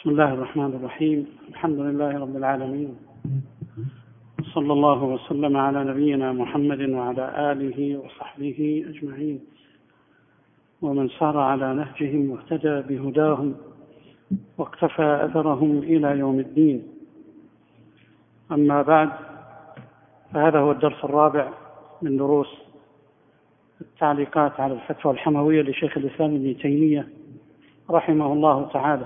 بسم الله الرحمن الرحيم. الحمد لله رب العالمين، صلى الله وسلم على نبينا محمد وعلى آله وصحبه أجمعين، ومن سار على نهجهم واهتدى بهداهم واقتفى أثرهم إلى يوم الدين. أما بعد، فهذا هو الدرس الرابع من دروس التعليقات على الفتوى الحموية لشيخ الإسلام ابن تيمية رحمه الله تعالى.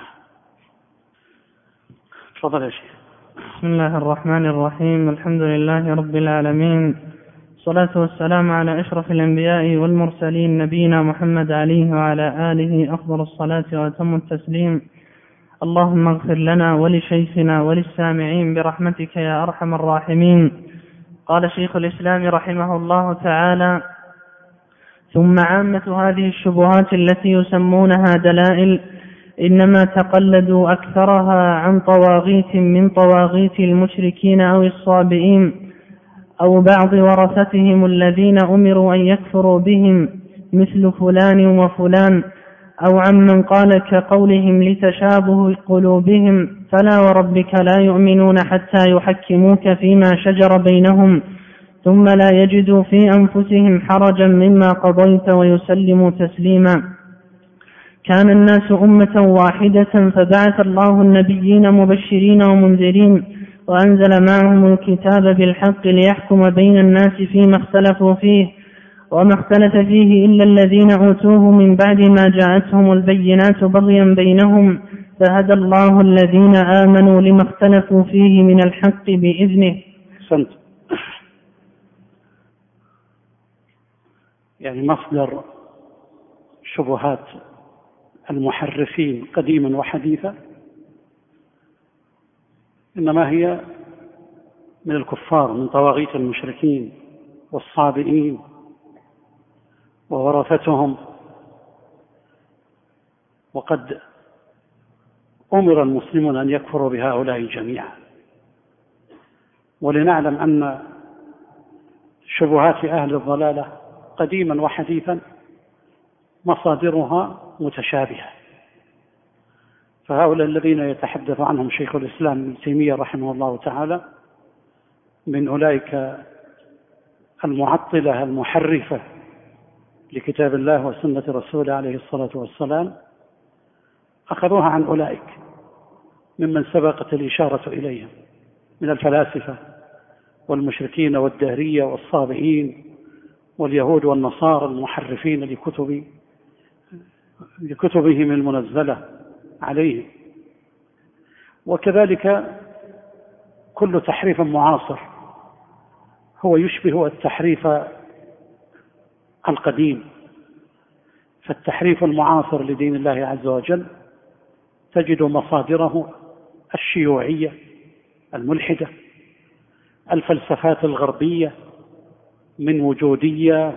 تفضل يا شيخ. بسم الله الرحمن الرحيم. الحمد لله رب العالمين، الصلاة والسلام على أشرف الأنبياء والمرسلين، نبينا محمد عليه وعلى آله أفضل الصلاة وأتم التسليم. اللهم اغفر لنا ولشيخنا وللسامعين برحمتك يا أرحم الراحمين. قال شيخ الإسلام رحمه الله تعالى: ثم عامة هذه الشبهات التي يسمونها دلائل إنما تقلدوا أكثرها عن طواغيت من طواغيت المشركين أو الصابئين أو بعض ورثتهم الذين أمروا أن يكفروا بهم مثل فلان وفلان، أو عمن قال كقولهم لتشابه قلوبهم: فلا وربك لا يؤمنون حتى يحكموك فيما شجر بينهم ثم لا يجدوا في أنفسهم حرجا مما قضيت ويسلموا تسليما. كان الناس أمة واحدة فبعث الله النبيين مبشرين ومنذرين وأنزل معهم الكتاب بالحق ليحكم بين الناس فيما اختلفوا فيه، وما اختلف فيه إلا الذين أوتوه من بعد ما جاءتهم البينات بغيا بينهم، فهدى الله الذين آمنوا لما اختلفوا فيه من الحق بإذنه. أحسنت. يعني مصدر شبهات المحرفين قديما وحديثا إنما هي من الكفار، من طواغيت المشركين والصابئين وورثتهم. وقد أمر المسلمون أن يكفروا بهؤلاء جميعا. ولنعلم أن شبهات أهل الضلالة قديما وحديثا مصادرها متشابهة، فهؤلاء الذين يتحدث عنهم شيخ الإسلام ابن تيمية رحمه الله تعالى من أولئك المعطلة المحرفة لكتاب الله وسنة رسوله عليه الصلاة والسلام أخذوها عن أولئك ممن سبقت الإشارة إليهم من الفلاسفة والمشركين والدهرية والصابئين واليهود والنصارى المحرفين لكتبهم المنزلة عليهم. وكذلك كل تحريف معاصر هو يشبه التحريف القديم. فالتحريف المعاصر لدين الله عز وجل تجد مصادره الشيوعية الملحدة، الفلسفات الغربية من وجودية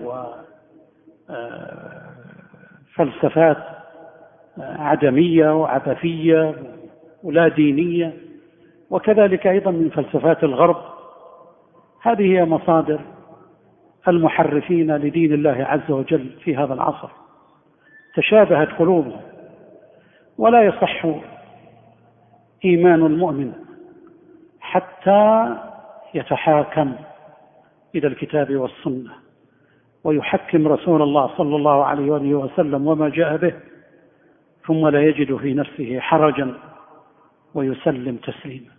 وفلسفات عدمية وعبثية ولا دينية، وكذلك أيضا من فلسفات الغرب. هذه هي مصادر المحرفين لدين الله عز وجل في هذا العصر. تشابهت قلوبهم، ولا يصح إيمان المؤمن حتى يتحاكم إلى الكتاب والسنة ويحكم رسول الله صلى الله عليه وآله وسلم وما جاء به، ثم لا يجد في نفسه حرجا ويسلم تسليما.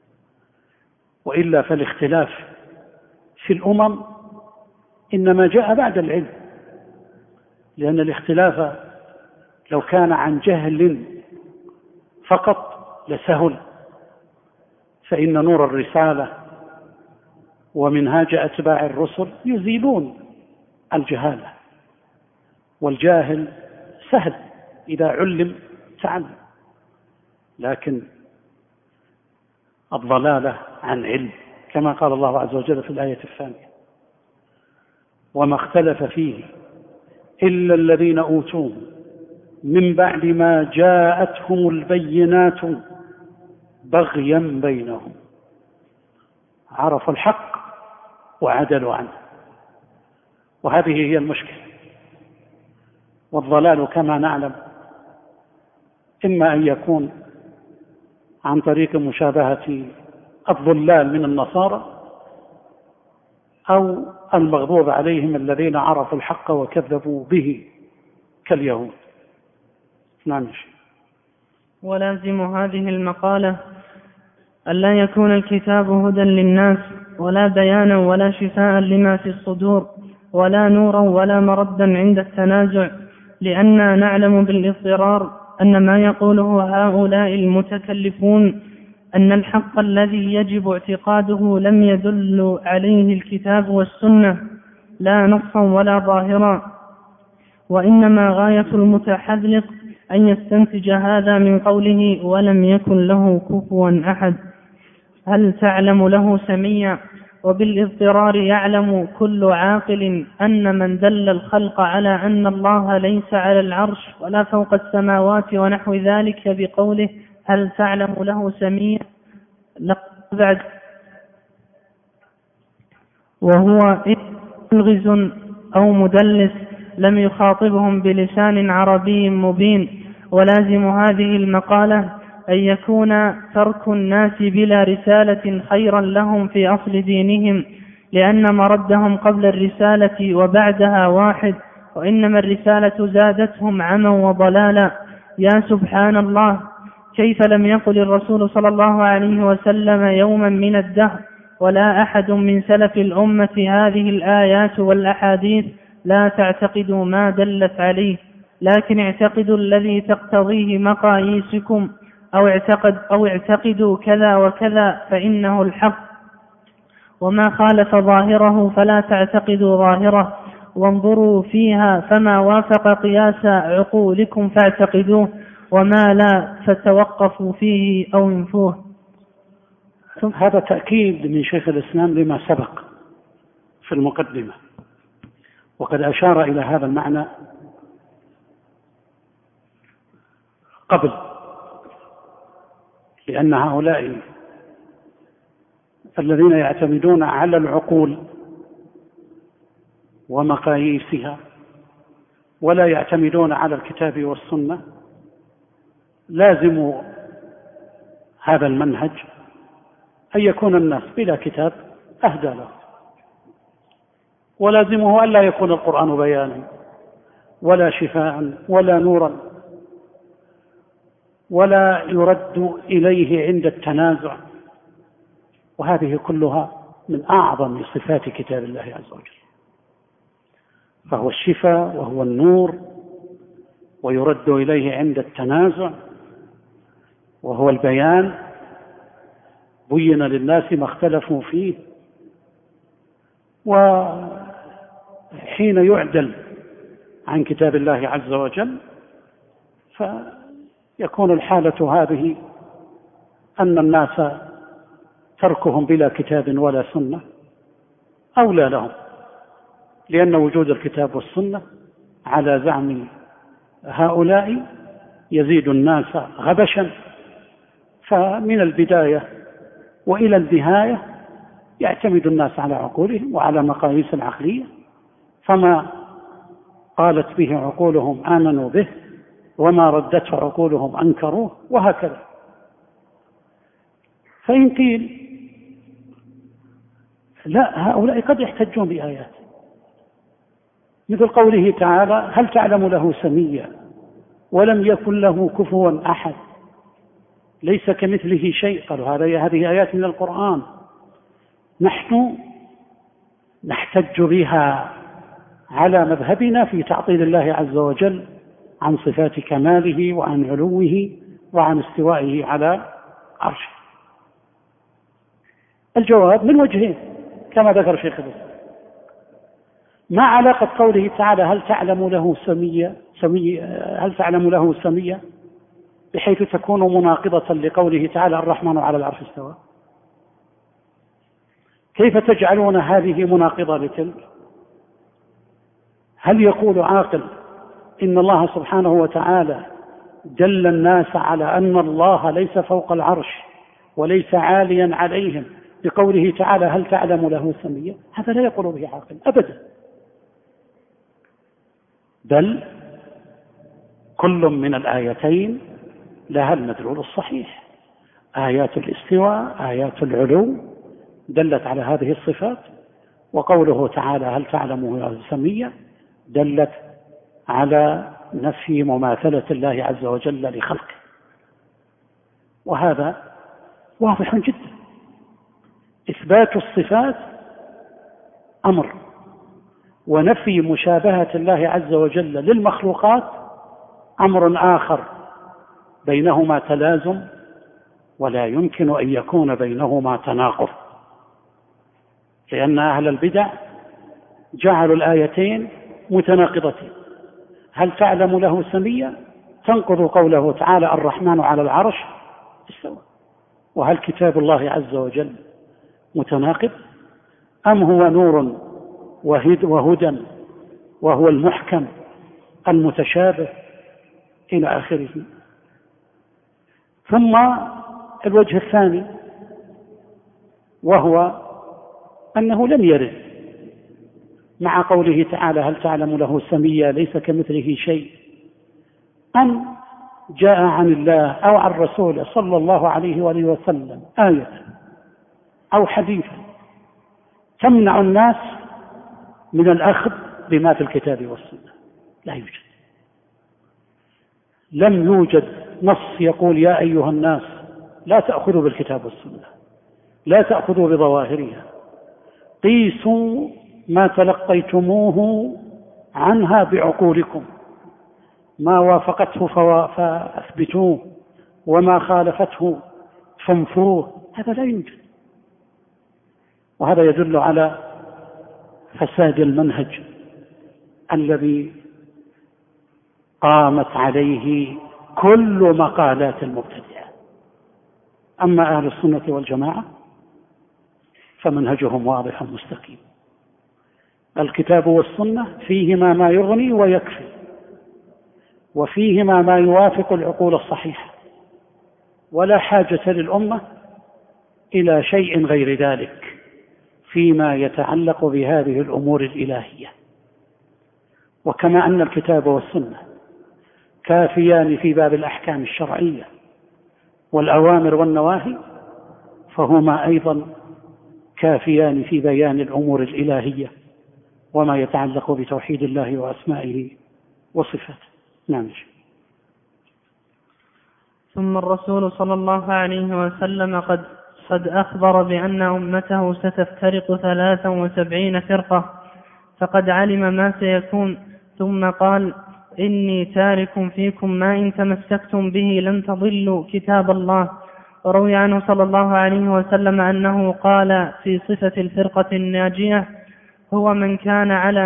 وإلا فالاختلاف في الأمم إنما جاء بعد العلم، لأن الاختلاف لو كان عن جهل فقط لسهل، فإن نور الرسالة ومنهاج أتباع الرسل يزيلون الجهالة، والجاهل سهل إذا علم تعلم، لكن الضلالة عن علم، كما قال الله عز وجل في الآية الثانية: وما اختلف فيه إلا الذين أوتوه من بعد ما جاءتهم البينات بغيا بينهم. عرفوا الحق وعدلوا عنه، وهذه هي المشكلة. والضلال كما نعلم إما أن يكون عن طريق مشابهة الضلال من النصارى أو المغضوب عليهم الذين عرفوا الحق وكذبوا به كاليهود. نعم. ولازم هذه المقالة ألا يكون الكتاب هدى للناس ولا بيانا ولا شفاء لما في الصدور ولا نورا ولا مردا عند التنازع، لأننا نعلم بالاضطرار أن ما يقوله هؤلاء المتكلفون أن الحق الذي يجب اعتقاده لم يدل عليه الكتاب والسنة لا نصا ولا ظاهرا، وإنما غاية المتحذلق أن يستنتج هذا من قوله ولم يكن له كفوا أحد. هل تعلم له سميا؟ وبالاضطرار يعلم كل عاقل أن من دل الخلق على أن الله ليس على العرش ولا فوق السماوات ونحو ذلك بقوله هل تعلم له سميا بعد وهو ملغز أو مدلس لم يخاطبهم بلسان عربي مبين. ولازم هذه المقالة أن يكون ترك الناس بلا رسالة خيرا لهم في أصل دينهم، لأن مردهم قبل الرسالة وبعدها واحد، وإنما الرسالة زادتهم عما وضلالا. يا سبحان الله، كيف لم يقل الرسول صلى الله عليه وسلم يوما من الدهر ولا أحد من سلف الأمة هذه الآيات والأحاديث لا تعتقدوا ما دلت عليه، لكن اعتقدوا الذي تقتضيه مقاييسكم، أو اعتقدوا كذا وكذا فإنه الحق، وما خالف ظاهره فلا تعتقدوا ظاهره، وانظروا فيها فما وافق قياس عقولكم فاعتقدوه، وما لا فتوقفوا فيه أو انفوه. هذا تأكيد من شيخ الإسلام لما سبق في المقدمة، وقد أشار إلى هذا المعنى قبل، لأن هؤلاء الذين يعتمدون على العقول ومقاييسها ولا يعتمدون على الكتاب والسنة لازم هذا المنهج أن يكون الناس بلا كتاب أهدى له، ولازمه ألا يكون القرآن بيانا ولا شفاء ولا نورا ولا يرد إليه عند التنازع، وهذه كلها من أعظم صفات كتاب الله عز وجل، فهو الشفاء وهو النور ويرد إليه عند التنازع، وهو البيان بين للناس ما اختلفوا فيه، وحين يعدل عن كتاب الله عز وجل فيكون الحالة هذه أن الناس تركهم بلا كتاب ولا سنة أولى لهم، لأن وجود الكتاب والسنة على زعم هؤلاء يزيد الناس غبشا، فمن البداية وإلى النهاية يعتمد الناس على عقولهم وعلى مقاييس عقلية، فما قالت به عقولهم آمنوا به، وما ردته عقولهم أنكروه، وهكذا. فإن قيل لا، هؤلاء قد يحتجون بآيات مثل قوله تعالى هل تعلم له سميا ولم يكن له كفوا أحد ليس كمثله شيء، قالوا هذه آيات من القرآن نحن نحتج بها على مذهبنا في تعطيل الله عز وجل عن صفات كماله وعن علوه وعن استوائه على عرشه. الجواب من وجهين كما ذكر شيخ الإسلام. ما علاقة قوله تعالى هل تعلم له سميا بحيث تكون مناقضة لقوله تعالى الرحمن على العرش استوى؟ كيف تجعلون هذه مناقضة لتلك؟ هل يقول عاقل إن الله سبحانه وتعالى دل الناس على أن الله ليس فوق العرش وليس عاليا عليهم بقوله تعالى هل تعلم له سميا؟ هذا لا يقول به عاقل أبدا، بل كل من الآيتين لها المدلول الصحيح، آيات الاستواء، آيات العلو دلت على هذه الصفات، وقوله تعالى هل تعلم له سميا دلت على نفي مماثلة الله عز وجل لخلقه. وهذا واضح جدا. إثبات الصفات أمر، ونفي مشابهة الله عز وجل للمخلوقات أمر آخر، بينهما تلازم ولا يمكن أن يكون بينهما تناقض، لأن أهل البدع جعلوا الآيتين متناقضتين. هل تعلم له سميا تنقض قوله تعالى الرحمن على العرش استوى. وهل كتاب الله عز وجل متناقض أم هو نور وهدى وهو المحكم المتشابه إلى آخره؟ ثم الوجه الثاني وهو أنه لم يرد مع قوله تعالى هل تعلم له سميا ليس كمثله شيء أن جاء عن الله أو عن رسوله صلى الله عليه وآله وسلم آية أو حديثا تمنع الناس من الأخذ بما في الكتاب والسنة. لا يوجد، لم يوجد نص يقول يا أيها الناس لا تأخذوا بالكتاب والسنة، لا تأخذوا بظواهرها، قيسوا ما تلقيتموه عنها بعقولكم، ما وافقته فأثبتوه وما خالفته فانفوه. هذا لا يوجد، وهذا يدل على فساد المنهج الذي قامت عليه كل مقالات المبتدعة. أما أهل السنة والجماعة فمنهجهم واضح مستقيم، الكتاب والسنة فيهما ما يغني ويكفي، وفيهما ما يوافق العقول الصحيحة، ولا حاجة للأمة إلى شيء غير ذلك فيما يتعلق بهذه الأمور الإلهية. وكما أن الكتاب والسنة كافيان في باب الأحكام الشرعية والأوامر والنواهي، فهما أيضا كافيان في بيان الأمور الإلهية وما يتعلق بتوحيد الله وأسمائه وصفاته. نعم. ثم الرسول صلى الله عليه وسلم قد أخبر بأن أمته ستفترق 73 فرقة، فقد علم ما سيكون، ثم قال إني تارك فيكم ما إن تمسكتم به لن تضلوا كتاب الله. وروي عنه صلى الله عليه وسلم أنه قال في صفة الفرقة الناجية هو من كان على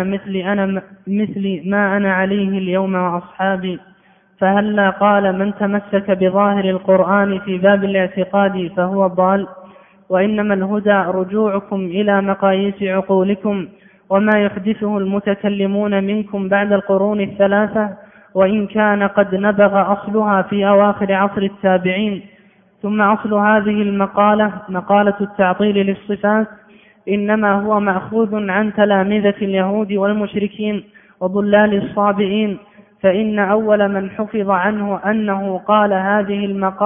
مثل ما أنا عليه اليوم وأصحابي. فهلا قال من تمسك بظاهر القرآن في باب الاعتقاد فهو ضال، وإنما الهدى رجوعكم إلى مقاييس عقولكم وما يحدثه المتكلمون منكم بعد القرون الثلاثة، وإن كان قد نبغ أصلها في أواخر عصر التابعين. ثم أصل هذه المقالة مقالة التعطيل للصفات إنما هو مأخوذ عن تلامذة اليهود والمشركين وضلال الصابئين، فإن أول من حفظ عنه أنه قال هذه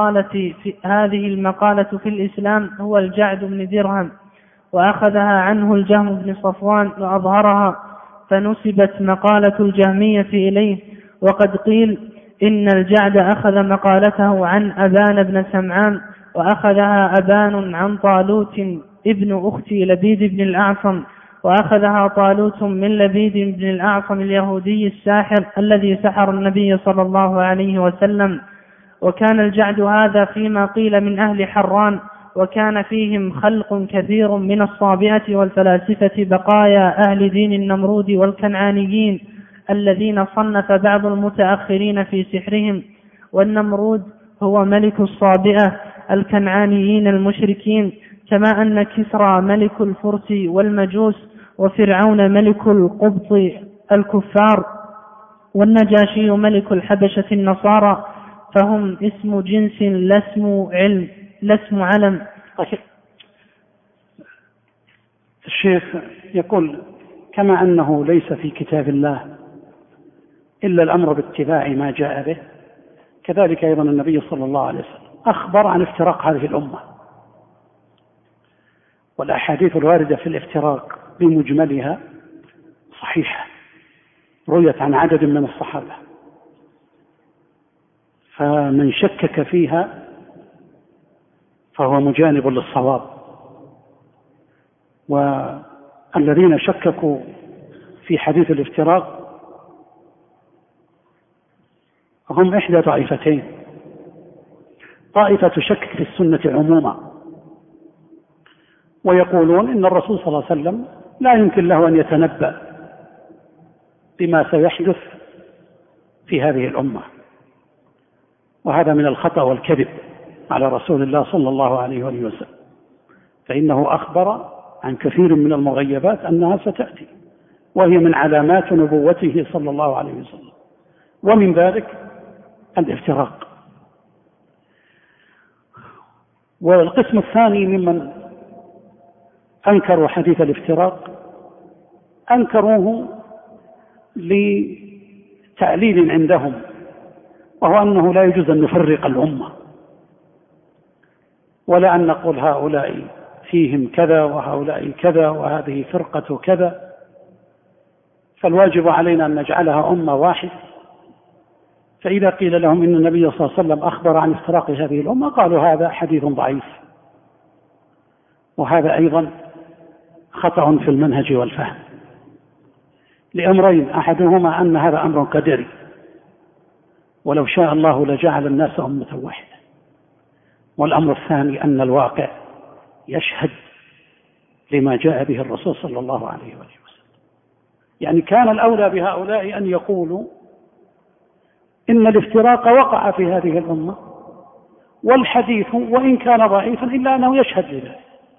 المقالة في الإسلام هو الجعد بن درهم، وأخذها عنه الجهم بن صفوان وأظهرها، فنسبت مقالة الجهمية إليه. وقد قيل إن الجعد أخذ مقالته عن أبان بن سمعان، وأخذها أبان عن طالوت ابن أخت لبيد بن الأعصم، وأخذها طالوت من لبيد بن الأعصم اليهودي الساحر الذي سحر النبي صلى الله عليه وسلم. وكان الجعد هذا فيما قيل من أهل حران، وكان فيهم خلق كثير من الصابئة والفلاسفة بقايا أهل دين النمرود والكنعانيين الذين صنف بعض المتأخرين في سحرهم. والنمرود هو ملك الصابئة الكنعانيين المشركين، كما أن كسرى ملك الفرس والمجوس، وفرعون ملك القبط الكفار، والنجاشي ملك الحبشة النصارى، فهم اسم جنس لا اسم علم. الشيخ يقول كما أنه ليس في كتاب الله إلا الأمر باتباع ما جاء به، كذلك أيضا النبي صلى الله عليه وسلم أخبر عن افتراق هذه الأمة، والأحاديث الواردة في الافتراق بمجملها صحيحة، رويت عن عدد من الصحابة، فمن شكك فيها فهو مجانب للصواب. والذين شككوا في حديث الافتراق هم إحدى طائفتين: طائفة تشكك في السنة عموما ويقولون إن الرسول صلى الله عليه وسلم لا يمكن له أن يتنبأ بما سيحدث في هذه الأمة، وهذا من الخطأ والكذب على رسول الله صلى الله عليه وسلم، فإنه أخبر عن كثير من المغيبات أنها ستأتي، وهي من علامات نبوته صلى الله عليه وسلم، ومن ذلك الافتراق. والقسم الثاني ممن أنكروا حديث الافتراق أنكروه لتعليل عندهم، وهو أنه لا يجوز أن نفرق الأمة، ولا أن نقول هؤلاء فيهم كذا وهؤلاء كذا وهذه فرقة كذا، فالواجب علينا أن نجعلها أمة واحدة. فإذا قيل لهم إن النبي صلى الله عليه وسلم أخبر عن افتراق هذه الأمة قالوا هذا حديث ضعيف، وهذا أيضا خطأ في المنهج والفهم لأمرين: أحدهما أن هذا أمر قدري، ولو شاء الله لجعل الناس أمة واحدة، والأمر الثاني أن الواقع يشهد لما جاء به الرسول صلى الله عليه وسلم. يعني كان الأولى بهؤلاء أن يقولوا إن الافتراق وقع في هذه الأمة، والحديث وإن كان ضعيفا إلا أنه يشهد لذلك،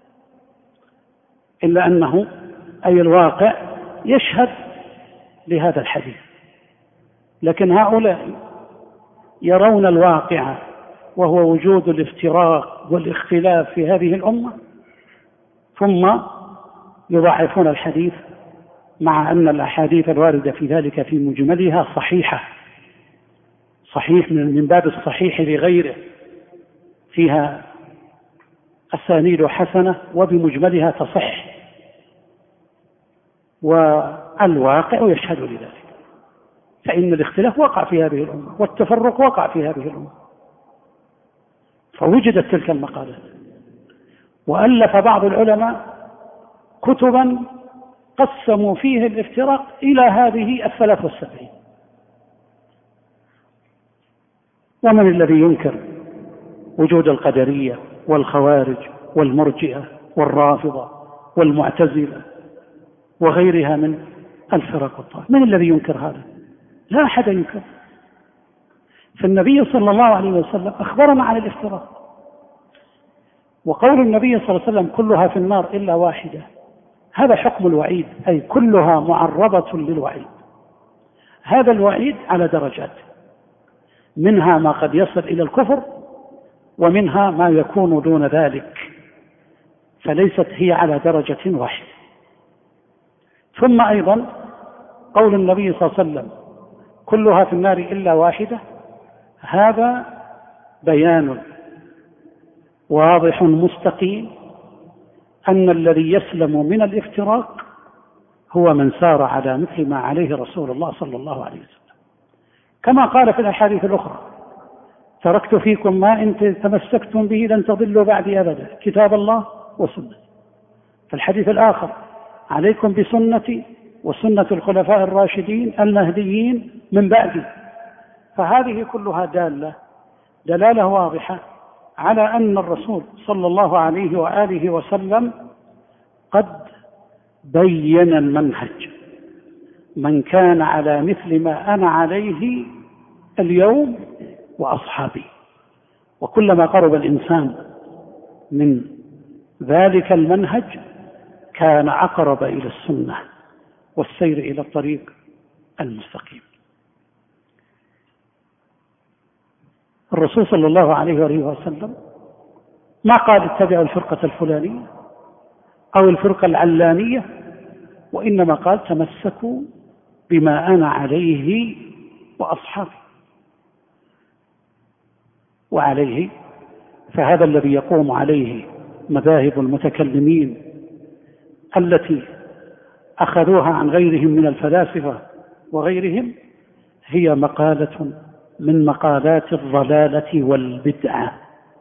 إلا أنه أي الواقع يشهد لهذا الحديث. لكن هؤلاء يرون الواقع وهو وجود الافتراق والاختلاف في هذه الأمة، ثم يضعفون الحديث، مع أن الأحاديث الواردة في ذلك في مجملها صحيحة، صحيح من باب الصحيح لغيره، فيها أسانيد حسنة وبمجملها تصح، والواقع يشهد لذلك. فإن الاختلاف وقع في هذه الأمة، والتفرق وقع في هذه الأمة، فوجدت تلك المقالات. وألف بعض العلماء كتبا قسموا فيه الافتراق إلى هذه 73. ومن الذي ينكر وجود القدرية والخوارج والمرجئة والرافضة والمعتزلة وغيرها من الفرق الطائفة؟ من الذي ينكر هذا؟ لا أحد ينكر. فالنبي صلى الله عليه وسلم أخبرنا عن الافتراق، وقول النبي صلى الله عليه وسلم كلها في النار إلا واحدة، هذا حكم الوعيد، أي كلها معرضة للوعيد. هذا الوعيد على درجات، منها ما قد يصل إلى الكفر، ومنها ما يكون دون ذلك، فليست هي على درجة واحدة. ثم أيضا قول النبي صلى الله عليه وسلم كلها في النار إلا واحدة، هذا بيان واضح مستقيم أن الذي يسلم من الافتراق هو من سار على مثل ما عليه رسول الله صلى الله عليه وسلم، كما قال في الأحاديث الأخرى: تركت فيكم ما إن تمسكتم به لن تضلوا بعدي أبدا، كتاب الله وسنتي. في الحديث الآخر: عليكم بسنتي وسنة الخلفاء الراشدين المهديين من بعدي. فهذه كلها دلالة واضحة على أن الرسول صلى الله عليه وآله وسلم قد بين المنهج. من كان على مثل ما أنا عليه اليوم وأصحابي، وكلما قرب الإنسان من ذلك المنهج كان أقرب إلى السنة والسير إلى الطريق المستقيم. الرسول صلى الله عليه وآله وسلم ما قال اتبعوا الفرقة الفلانية أو الفرقة العلانية، وإنما قال تمسكوا بما أنا عليه وأصحابي. وعليه فهذا الذي يقوم عليه مذاهب المتكلمين التي أخذوها عن غيرهم من الفلاسفة وغيرهم هي مقالة من مقالات الضلالة والبدعة.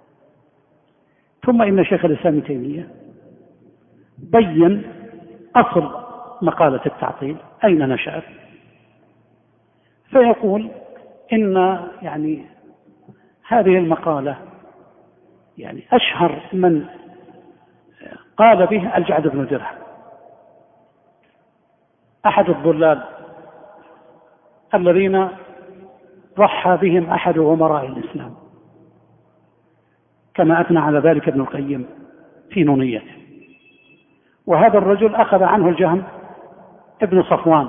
ثم إن شيخ الإسلام ابن تيمية بين أصل مقالة التعطيل أين نشأت، فيقول إن هذه المقالة أشهر من قال به الجعد بن درهم، أحد الضلال الذين ضحى بهم أحد أمراء الإسلام، كما أثنى على ذلك ابن القيم في نونيته. وهذا الرجل أخذ عنه الجهم ابن صفوان،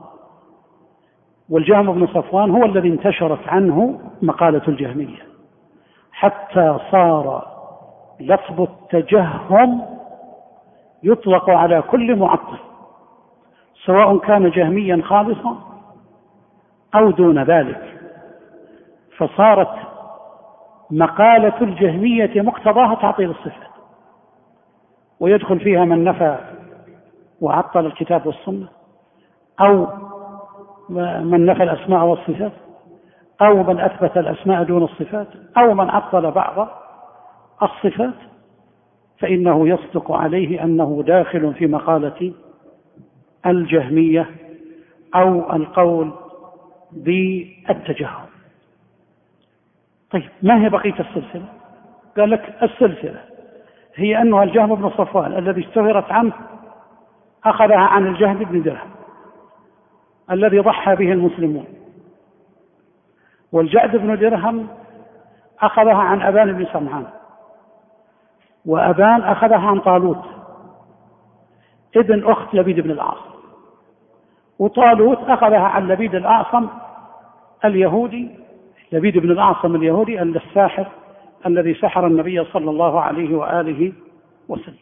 والجهم ابن صفوان هو الذي انتشرت عنه مقالة الجهمية، حتى صار لفظ التجهم يطلق على كل معطل، سواء كان جهميا خالصا أو دون ذلك. فصارت مقالة الجهمية مقتضاها تعطيل الصفات، ويدخل فيها من نفى وعطل الكتاب والسنة، أو من نفى الأسماء والصفات، أو من أثبت الأسماء دون الصفات، أو من عطل بعض الصفات، فإنه يصدق عليه أنه داخل في مقالة الجهمية أو القول بالتجهم. طيب، ما هي بقية السلسلة؟ قال لك السلسلة هي أنه الجهم بن صفوان الذي اشتهرت عنه أخذها عن الجهم بن درهم الذي ضحى به المسلمون، والجعد بن درهم أخذها عن أبان بن سمعان، وأبان أخذها عن طالوت ابن أخت لبيد بن الأعصم، وطالوت أخذها عن لبيد الأعصم اليهودي، لبيد بن الأعصم اليهودي الساحر الذي سحر النبي صلى الله عليه وآله وسلم.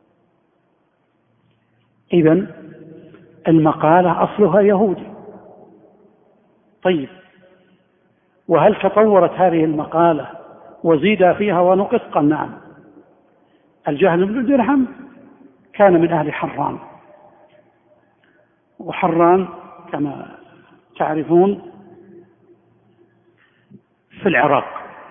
إذن المقالة أصلها يهودي. طيب، وهل تطورت هذه المقالة وزيد فيها ونقص؟ قال نعم. الجهم بن درهم كان من أهل حران، وحران كما تعرفون في العراق،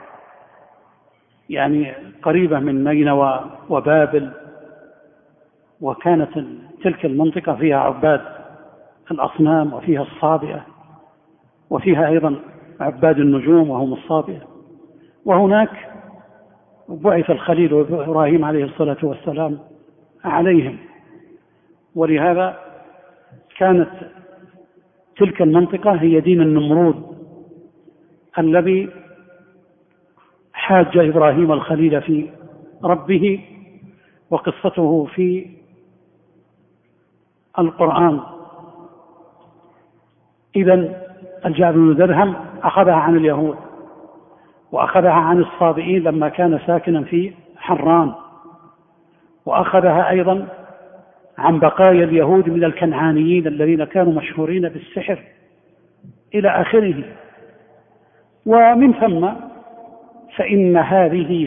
قريبة من نينوى وبابل، وكانت تلك المنطقة فيها عباد الأصنام وفيها الصابئة، وفيها أيضا عباد النجوم وهم الصابئة. وهناك بعث الخليل إبراهيم عليه الصلاة والسلام عليهم، ولهذا كانت تلك المنطقة هي دين النمرود الذي حاج إبراهيم الخليل في ربه، وقصته في القرآن. إذن الجعد بن درهم أخذها عن اليهود، وأخذها عن الصابئين لما كان ساكنا في حران، وأخذها أيضا عن بقايا اليهود من الكنعانيين الذين كانوا مشهورين بالسحر إلى آخره. ومن ثم فإن هذه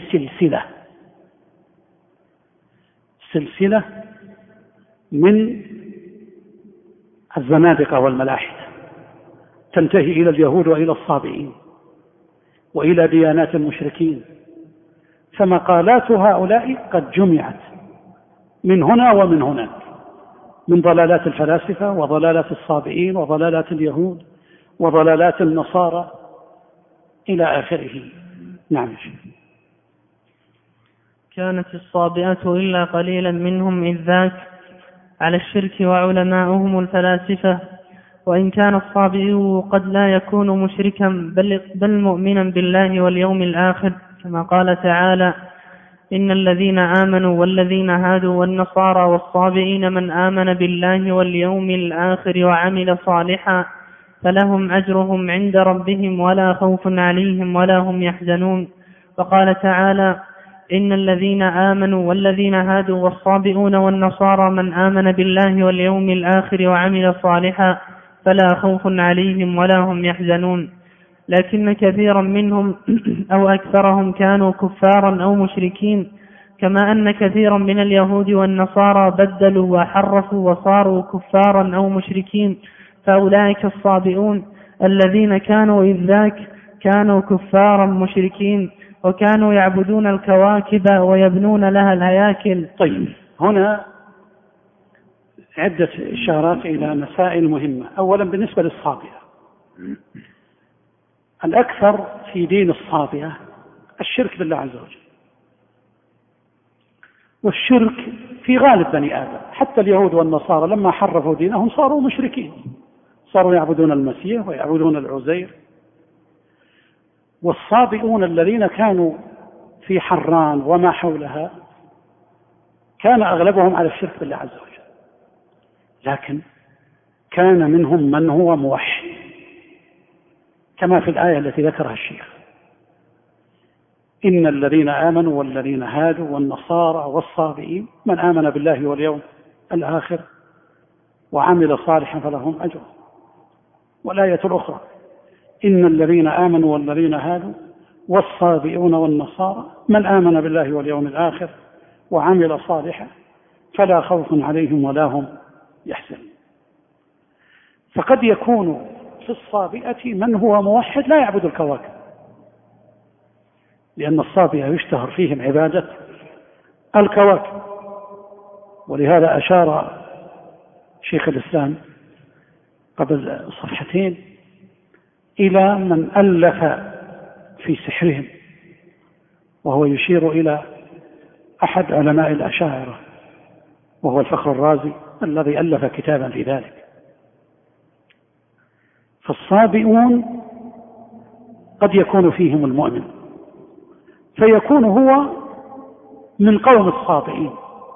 سلسلة من الزنادقة والملاحدة تنتهي إلى اليهود وإلى الصابئين وإلى ديانات المشركين. فمقالات هؤلاء قد جمعت من هنا ومن هناك، من ضلالات الفلاسفة وضلالات الصابئين وضلالات اليهود وضلالات النصارى إلى آخره. نعم. كانت الصابئة إلا قليلا منهم إذ ذاك على الشرك وعلماؤهم الفلاسفة، وإن كان الصابئ قد لا يكون مشركا بل مؤمنا بالله واليوم الآخر، كما قال تعالى: إن الذين آمنوا والذين هادوا والنصارى والصابئين من آمن بالله واليوم الآخر وعمل صالحا فلهم أجرهم عند ربهم ولا خوف عليهم ولا هم يحزنون. وقال تعالى: إن الذين آمنوا والذين هادوا والصابئون والنصارى من آمن بالله واليوم الآخر وعمل صالحا فلا خوف عليهم ولا هم يحزنون. لكن كثيرا منهم أو أكثرهم كانوا كفارا أو مشركين، كما أن كثيرا من اليهود والنصارى بدلوا وحرفوا وصاروا كفارا أو مشركين. فأولئك الصابئون الذين كانوا إذ ذاك كانوا كفارا مشركين، وكانوا يعبدون الكواكب ويبنون لها الهياكل. طيب، هنا عدة إشارات إلى مسائل مهمة. أولا بالنسبة للصابئة، الأكثر في دين الصابئة الشرك بالله عز وجل، والشرك في غالب بني آدم. حتى اليهود والنصارى لما حرفوا دينهم صاروا مشركين، صاروا يعبدون المسيح ويعبدون العزير. والصابئون الذين كانوا في حران وما حولها كان أغلبهم على الشرك بالله عز وجل، لكن كان منهم من هو موحد، كما في الآية التي ذكرها الشيخ: إن الذين آمنوا والذين هادوا والنصارى والصابئين من آمن بالله واليوم الآخر وعمل صالحا فلهم أجر. والآية الأخرى: إن الذين آمنوا والذين هادوا والصابئون والنصارى من آمن بالله واليوم الآخر وعمل صالحا فلا خوف عليهم ولا هم يحزنون. فقد يكون في الصابئة من هو موحد لا يعبد الكواكب، لأن الصابئة يشتهر فيهم عبادة الكواكب. ولهذا أشار شيخ الإسلام قبل صفحتين إلى من ألف في سحرهم، وهو يشير إلى أحد علماء الأشاعرة وهو الفخر الرازي الذي ألف كتابا في ذلك. فالصابئون قد يكون فيهم المؤمن فيكون هو من قوم الصابئين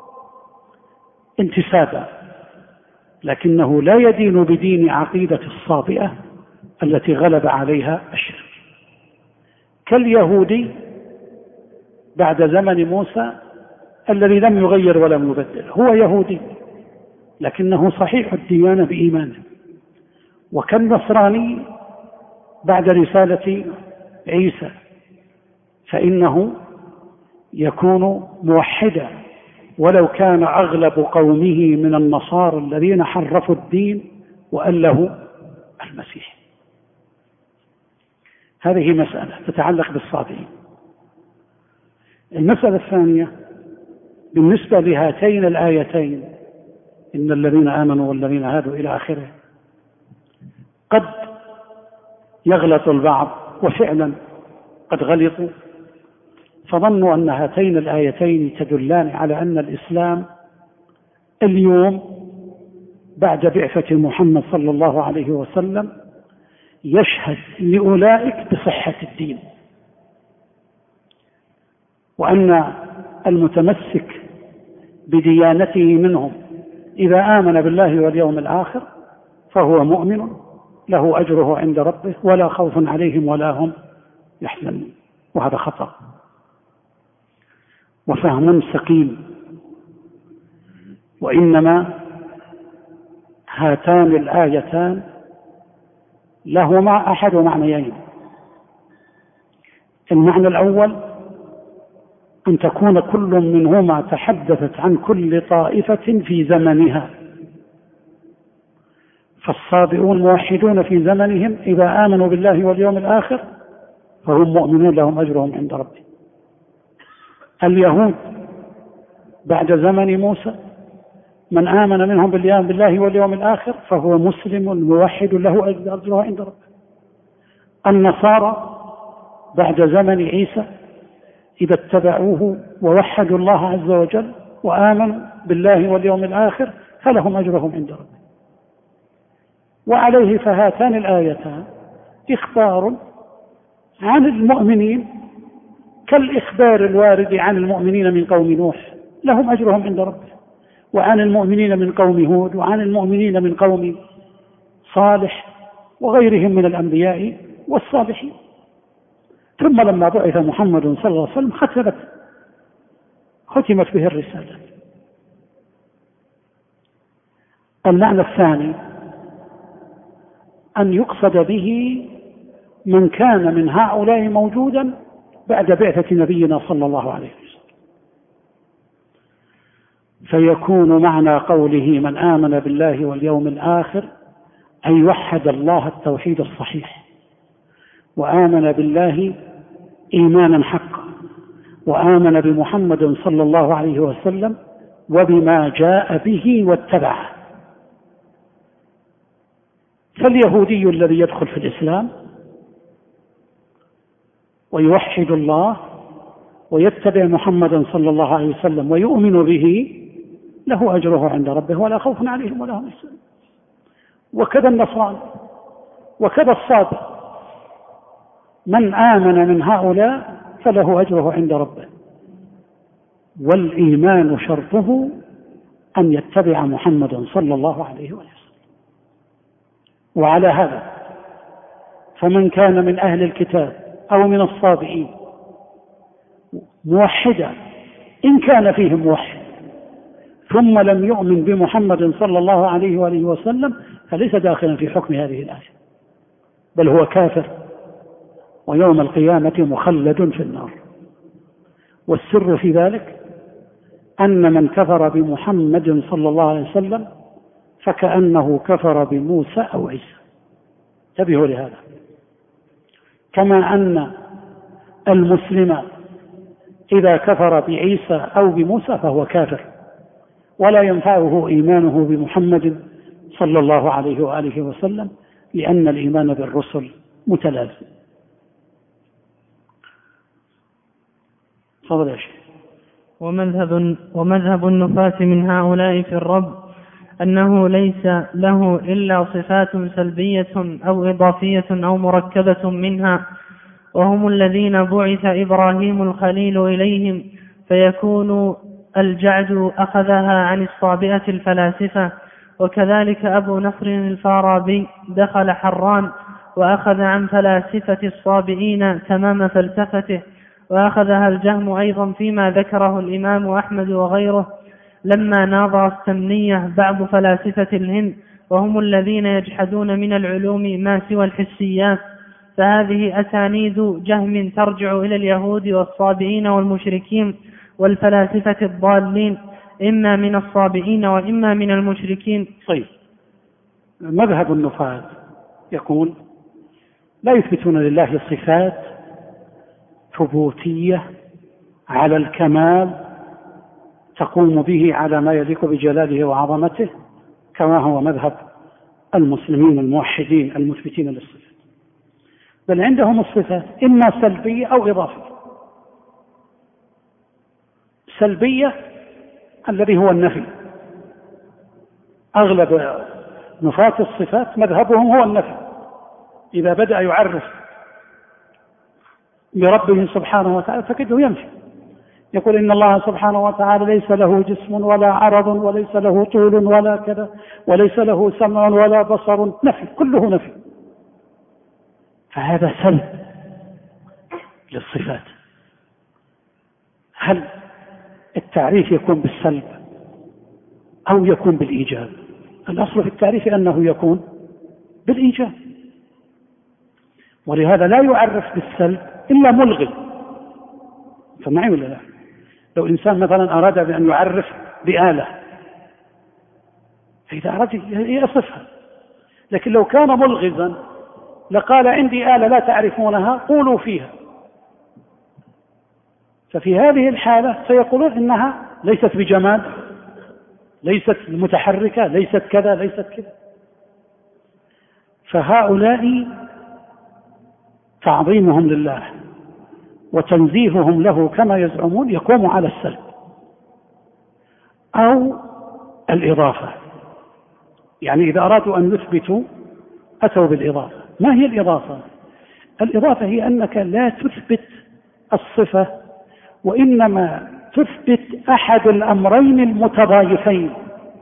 انتسابا، لكنه لا يدين بدين عقيدة الصابئة التي غلب عليها الشرك، كاليهودي بعد زمن موسى الذي لم يغير ولم يبدل. هو يهودي لكنه صحيح الديانة بإيمانه، وكالنصراني بعد رسالة عيسى فإنه يكون موحدا ولو كان أغلب قومه من النصارى الذين حرفوا الدين وألهوا المسيح. هذه مسألة تتعلق بالصابئين. المسألة الثانية بالنسبة لهاتين الآيتين: إن الذين آمنوا والذين هادوا إلى آخره، قد يغلط البعض، وفعلا قد غلطوا، فظنوا أن هاتين الآيتين تدلان على أن الإسلام اليوم بعد بعثة محمد صلى الله عليه وسلم يشهد لأولئك بصحة الدين، وأن المتمسك بديانته منهم إذا آمن بالله واليوم الآخر فهو مؤمن له أجره عند ربه ولا خوف عليهم ولا هم يحزنون. وهذا خطأ وفهم سقيم، وإنما هاتان الآيتان لهما أحد معنيين: المعنى الأول أن تكون كل منهما تحدثت عن كل طائفة في زمنها، فالصابئون موحدون في زمنهم إذا آمنوا بالله واليوم الآخر فهم مؤمنون لهم أجرهم عند ربهم. اليهود بعد زمن موسى من آمن منهم بالله واليوم الآخر فهو مسلم موحد له أجره عند ربه. النصارى بعد زمن عيسى إذا اتبعوه ووحدوا الله عز وجل وآمنوا بالله واليوم الآخر فلهم أجرهم عند ربهم. وعليه فهاتان الآيتان إخبار عن المؤمنين كالإخبار الوارد عن المؤمنين من قوم نوح لهم أجرهم عند ربهم، وعن المؤمنين من قوم هود، وعن المؤمنين من قوم صالح وغيرهم من الأنبياء والصالحين. ثم لما بعث محمد صلى الله عليه وسلم ختمت به الرسالة. المعنى الثاني أن يقصد به من كان من هؤلاء موجودا بعد بعثة نبينا صلى الله عليه وسلم. فيكون معنى قوله من آمن بالله واليوم الآخر أن يوحد الله التوحيد الصحيح، وآمن بالله إيمانا حقا، وآمن بمحمد صلى الله عليه وسلم وبما جاء به واتبعه. فاليهودي الذي يدخل في الإسلام ويوحد الله ويتبع محمدا صلى الله عليه وسلم ويؤمن به له أجره عند ربه ولا خوف عليهم ولا هم يحزنون. وكذا النصراني وكذا الصابئ، من آمن من هؤلاء فله أجره عند ربه. والإيمان شرطه أن يتبع محمدا صلى الله عليه وسلم. وعلى هذا فمن كان من أهل الكتاب أو من الصابئين موحدا، إن كان فيهم موحد ثم لم يؤمن بمحمد صلى الله عليه وآله وسلم فليس داخلا في حكم هذه الآية، بل هو كافر ويوم القيامة مخلد في النار. والسر في ذلك أن من كفر بمحمد صلى الله عليه وسلم فكأنه كفر بموسى أو عيسى. انتبهوا لهذا. كما أن المسلم إذا كفر بعيسى أو بموسى فهو كافر ولا ينفعه إيمانه بمحمد صلى الله عليه وآله وسلم، لأن الإيمان بالرسل متلازم. تفضل يا شيخ. ومذهب النفاة من هؤلاء في الرب أنه ليس له إلا صفات سلبية أو إضافية أو مركبة منها، وهم الذين بعث إبراهيم الخليل إليهم، فيكون الجعد أخذها عن الصابئة الفلاسفة. وكذلك أبو نصر الفارابي دخل حران وأخذ عن فلاسفة الصابئين تمام فلسفته، وأخذها الجهم أيضا فيما ذكره الإمام أحمد وغيره لما ناظر السمنية بعض فلاسفة الهند، وهم الذين يجحدون من العلوم ما سوى الحسيات. فهذه أسانيد جهم ترجع إلى اليهود والصابئين والمشركين والفلاسفة الضالين، إما من الصابئين وإما من المشركين. طيب، مذهب النفاة يقول لا يثبتون لله صفات ثبوتية على الكمال تقوم به على ما يليق بجلاله وعظمته، كما هو مذهب المسلمين الموحدين المثبتين للصفات، بل عندهم الصفات إما سلبية أو إضافية. سلبية الذي هو النفي، أغلب نفاة الصفات مذهبهم هو النفي. إذا بدأ يعرف بربه سبحانه وتعالى فكده ينفي، يقول إن الله سبحانه وتعالى ليس له جسم ولا عرض وليس له طول ولا كذا وليس له سمع ولا بصر، نفي، كله نفي. فهذا سلب للصفات. هل التعريف يكون بالسلب أو يكون بالإيجاب؟ الأصل في التعريف أنه يكون بالإيجاب، ولهذا لا يعرف بالسلب إلا ملغي. فمعي ولا لا؟ لو إنسان مثلا أراد بأن يعرف بآلة، فإذا أراد يصفها، لكن لو كان ملغزا لقال عندي آلة لا تعرفونها قولوا فيها، ففي هذه الحالة سيقولون إنها ليست بجماد، ليست متحركة، ليست كذا، ليست كذا. فهؤلاء تعظيمهم لله وتنزيههم له كما يزعمون يقوم على السلب أو الإضافة. يعني إذا أرادوا أن يثبتوا أتوا بالإضافة. ما هي الإضافة؟ الإضافة هي أنك لا تثبت الصفة، وإنما تثبت أحد الأمرين المتضايفين.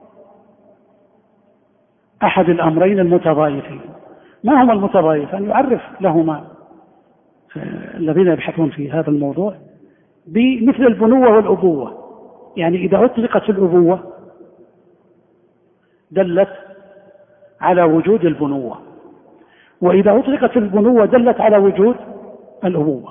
أحد الأمرين المتضايفين. ما هما المتضايفان؟ يعرف لهما الذين يبحثون في هذا الموضوع بمثل البنوة والأبوة. يعني إذا أطلقت الأبوة دلت على وجود البنوة، وإذا أطلقت البنوة دلت على وجود الأبوة.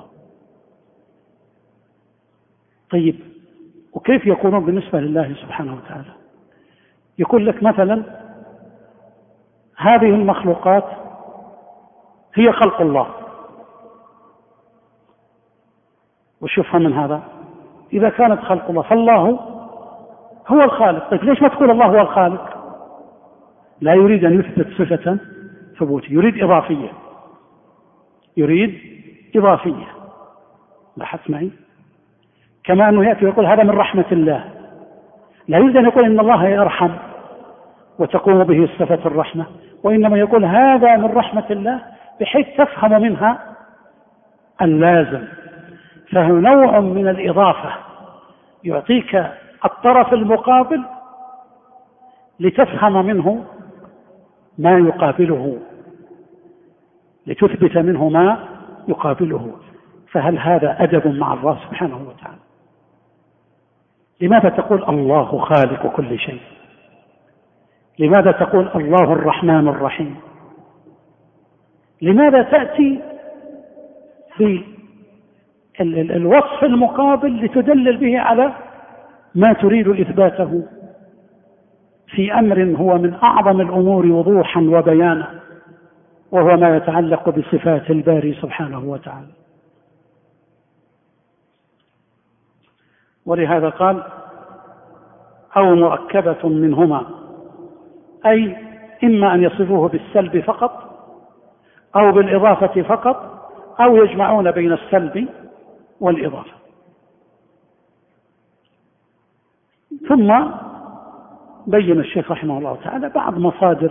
طيب، وكيف يكونون بالنسبة لله سبحانه وتعالى؟ يقول لك مثلا هذه المخلوقات هي خلق الله، وشوفها من هذا، إذا كانت خلق الله فالله هو الخالق. طيب ليش ما تقول الله هو الخالق؟ لا يريد أن يثبت صفة ثبوتية، يريد إضافية، يريد إضافية. لاحظت معي؟ كما أنه يأتي ويقول هذا من رحمة الله، لا يريد أن يقول إن الله يرحم وتقوم به صفة الرحمة، وإنما يقول هذا من رحمة الله بحيث تفهم منها اللازم. فهو نوع من الإضافة، يعطيك الطرف المقابل لتفهم منه ما يقابله، لتثبت منه ما يقابله. فهل هذا أدب مع الله سبحانه وتعالى؟ لماذا تقول الله خالق كل شيء؟ لماذا تقول الله الرحمن الرحيم؟ لماذا تأتي في الوصف المقابل لتدلل به على ما تريد إثباته في أمر هو من أعظم الأمور وضوحا وبيانا، وهو ما يتعلق بصفات الباري سبحانه وتعالى؟ ولهذا قال أو مركبة منهما، أي إما أن يصفوه بالسلب فقط أو بالإضافة فقط، أو يجمعون بين السلب والإضافة. ثم بين الشيخ رحمه الله تعالى بعض مصادر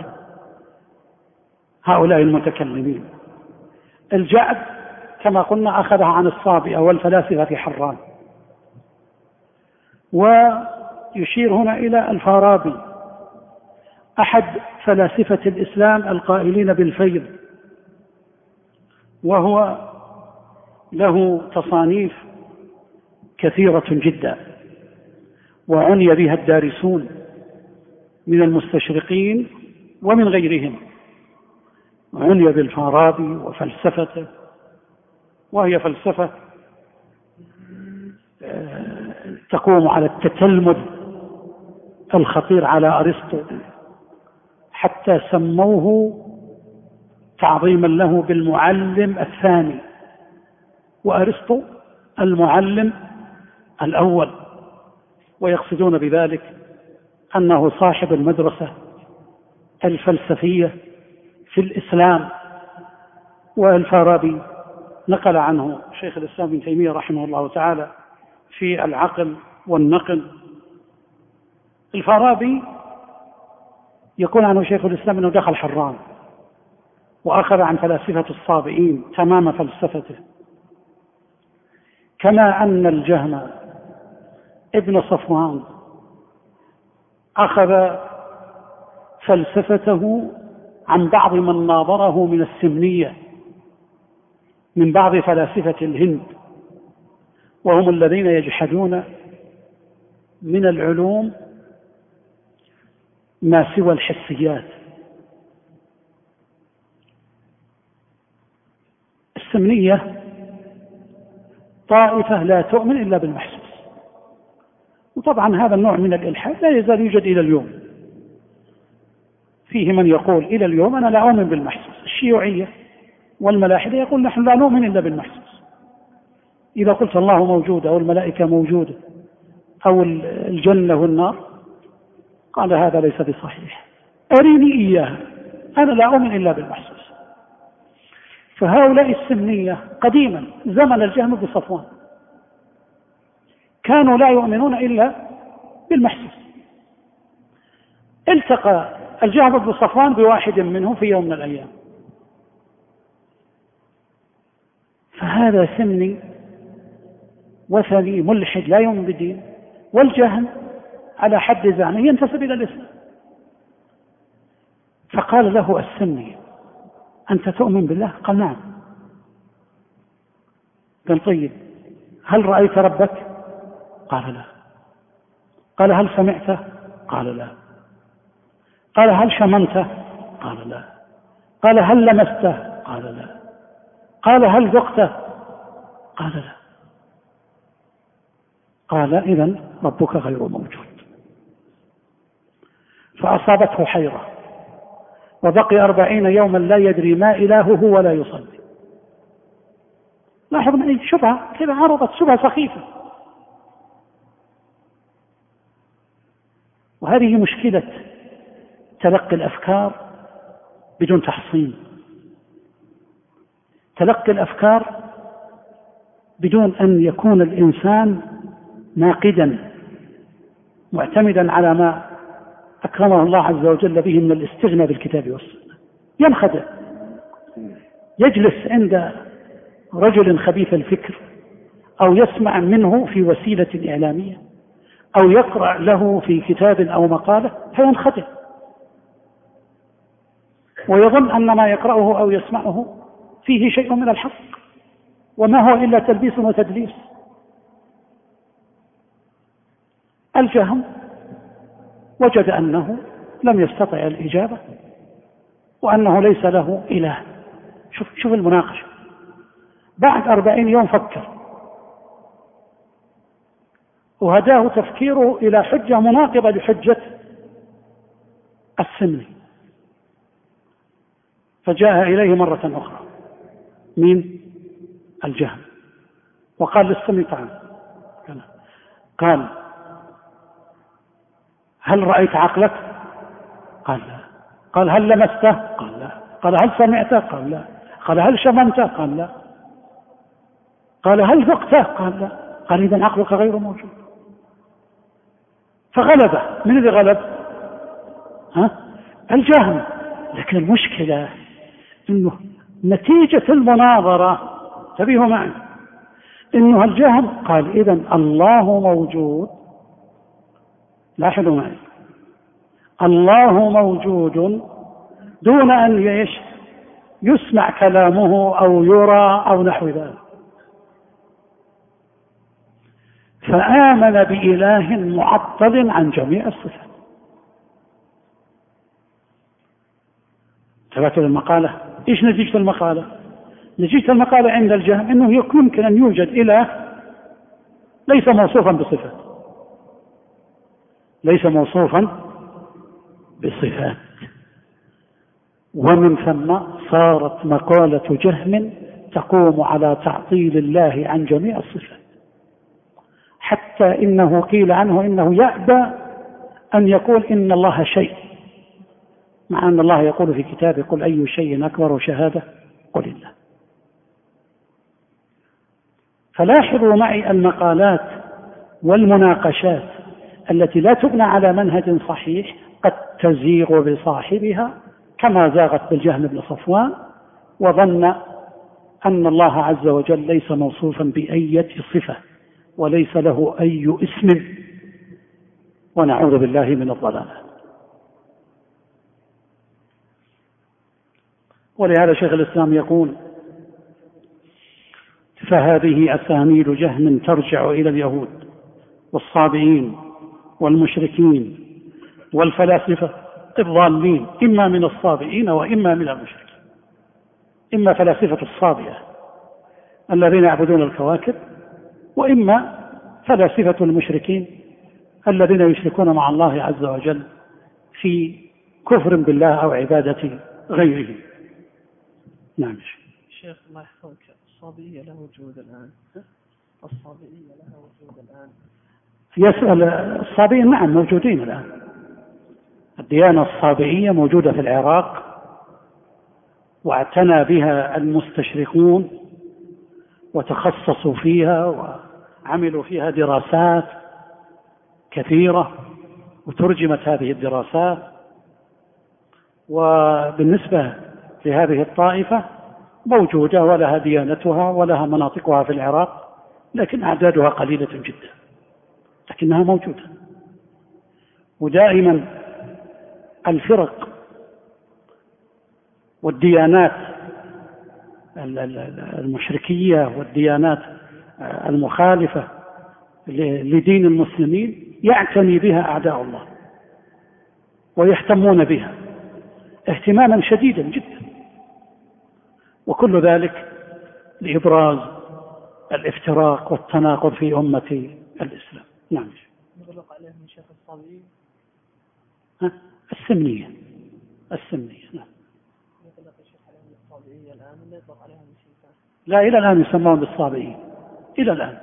هؤلاء المتكلمين. الجعد كما قلنا أخذها عن الصابئة والفلاسفة في حران، ويشير هنا إلى الفارابي أحد فلاسفة الإسلام القائلين بالفيض، وهو له تصانيف كثيرة جدا وعني بها الدارسون من المستشرقين ومن غيرهم. عني بالفارابي وفلسفته، وهي فلسفة تقوم على التتلمذ الخطير على أرسطو، حتى سموه تعظيما له بالمعلم الثاني، وأرسطو المعلم الأول، ويقصدون بذلك أنه صاحب المدرسة الفلسفية في الإسلام. والفارابي نقل عنه شيخ الإسلام ابن تيمية رحمه الله تعالى في العقل والنقل. الفارابي يقول عنه شيخ الإسلام أنه دخل حران وأخذ عن فلاسفة الصابئين تمام فلسفته، كما أن الجهم ابن صفوان أخذ فلسفته عن بعض من ناظره من السمنية، من بعض فلاسفة الهند، وهم الذين يجحدون من العلوم ما سوى الحسيات. السمنية طائفة لا تؤمن إلا بالمحسوس، وطبعا هذا النوع من الإلحاد لا يزال يوجد إلى اليوم. فيه من يقول إلى اليوم أنا لا أؤمن بالمحسوس. الشيوعية والملاحدة يقول نحن لا نؤمن إلا بالمحسوس. إذا قلت الله موجود أو الملائكة موجودة أو الجنة والنار، قال هذا ليس بصحيح، أريني إياها، أنا لا أؤمن إلا بالمحسوس. فهؤلاء السمنية قديما زمن الجهم بن صفوان كانوا لا يؤمنون إلا بالمحسوس. التقى الجهم بن صفوان بواحد منهم في يوم من الأيام، فهذا سمني وثني ملحد لا يؤمن بالدين، والجهم على حد زعمه ينتسب إلى الإسلام. فقال له السمني أنت تؤمن بالله؟ قال نعم. قال طيب هل رأيت ربك؟ قال لا. قال هل سمعته؟ قال لا. قال هل شممته؟ قال لا. قال هل لمسته؟ قال لا. قال هل ذقته؟ قال لا. قال إذن ربك غير موجود. فأصابته حيرة، وبقي 40 يوما لا يدري ما إلهه ولا يصلي. لاحظ معي شبهة كذا عرضت، شبهة سخيفة. وهذه مشكلة تلقي الأفكار بدون تحصين، تلقي الأفكار بدون أن يكون الإنسان ناقدا معتمدا على ما أكرمه الله عز وجل به من الاستغناء بالكتاب والسنة. ينخدع، يجلس عند رجل خبيث الفكر أو يسمع منه في وسيلة إعلامية أو يقرأ له في كتاب أو مقالة فينخدع ويظن أن ما يقرأه أو يسمعه فيه شيء من الحق، وما هو إلا تلبيس وتدليس. الجهم وجد أنه لم يستطع الإجابة وأنه ليس له إله. شوف المناقشة. بعد 40 يوم فكر، وهداه تفكيره إلى حجة مناقضة لحجة السمني، فجاء إليه مرة أخرى من الجهم وقال للسمني تعال. قال هل رأيت عقلك؟ قال لا. قال هل لمسته؟ قال لا. قال هل سمعته؟ قال لا. قال هل شممته؟ قال لا. قال هل ذقته؟ قال لا. قال إذن عقلك غير موجود. فغلبه. من اللي غلب؟ الجهم. لكن المشكلة إنه نتيجة المناظرة، تبيه معي، إنه الجهم قال إذن الله موجود. لاحظوا معي، الله موجود دون أن يسمع كلامه أو يرى أو نحو ذلك. فآمن بإله معطل عن جميع الصفات. تبعت المقالة. إيش نتيجة المقالة؟ نتيجة المقالة عند الجهم أنه يمكن أن يوجد إله ليس موصوفا بصفات، ليس موصوفا بصفات. ومن ثم صارت مقالة جهم تقوم على تعطيل الله عن جميع الصفات، حتى إنه قيل عنه إنه يأبى أن يقول إن الله شيء، مع أن الله يقول في كتابه قل أي شيء أكبر شهادة قل الله. فلاحظوا معي المقالات والمناقشات التي لا تبنى على منهج صحيح قد تزيغ بصاحبها، كما زاغت بالجهم بن صفوان وظن أن الله عز وجل ليس موصوفا بأية صفة وليس له أي اسم، ونعوذ بالله من الضلال. ولهذا شيخ الإسلام يقول فهذه أسانيد جهم ترجع إلى اليهود والصابئين والمشركين والفلاسفة الضالين، إما من الصابئين وإما من المشركين، إما فلاسفة الصابئة الذين يعبدون الكواكب، وإما فلاسفة المشركين الذين يشركون مع الله عز وجل في كفر بالله أو عبادة غيره. نعم شيخ الله يحفظك، الصابئية له وجود الآن؟ الصابئية لها وجود الآن؟ يسأل الصابئين. نعم موجودين الآن. الديانة الصابئية موجودة في العراق، واعتنى بها المستشرقون وتخصصوا فيها وعملوا فيها دراسات كثيرة وترجمت هذه الدراسات. وبالنسبة لهذه الطائفة موجودة ولها ديانتها ولها مناطقها في العراق، لكن أعدادها قليلة جدا، لكنها موجودة. ودائما الفرق والديانات المشركية والديانات المخالفة لدين المسلمين يعتني بها أعداء الله ويهتمون بها اهتماما شديدا جدا، وكل ذلك لإبراز الافتراق والتناقض في أمة الإسلام. نعم. يطلق عليهم الشيخ الصابئي السمنية نعم. يطلق الشيخ عليهم الصابئي الآن، لا يطلق عليهم الشيخ. لا، إلى الآن يسمون بالصابئي إلى الآن.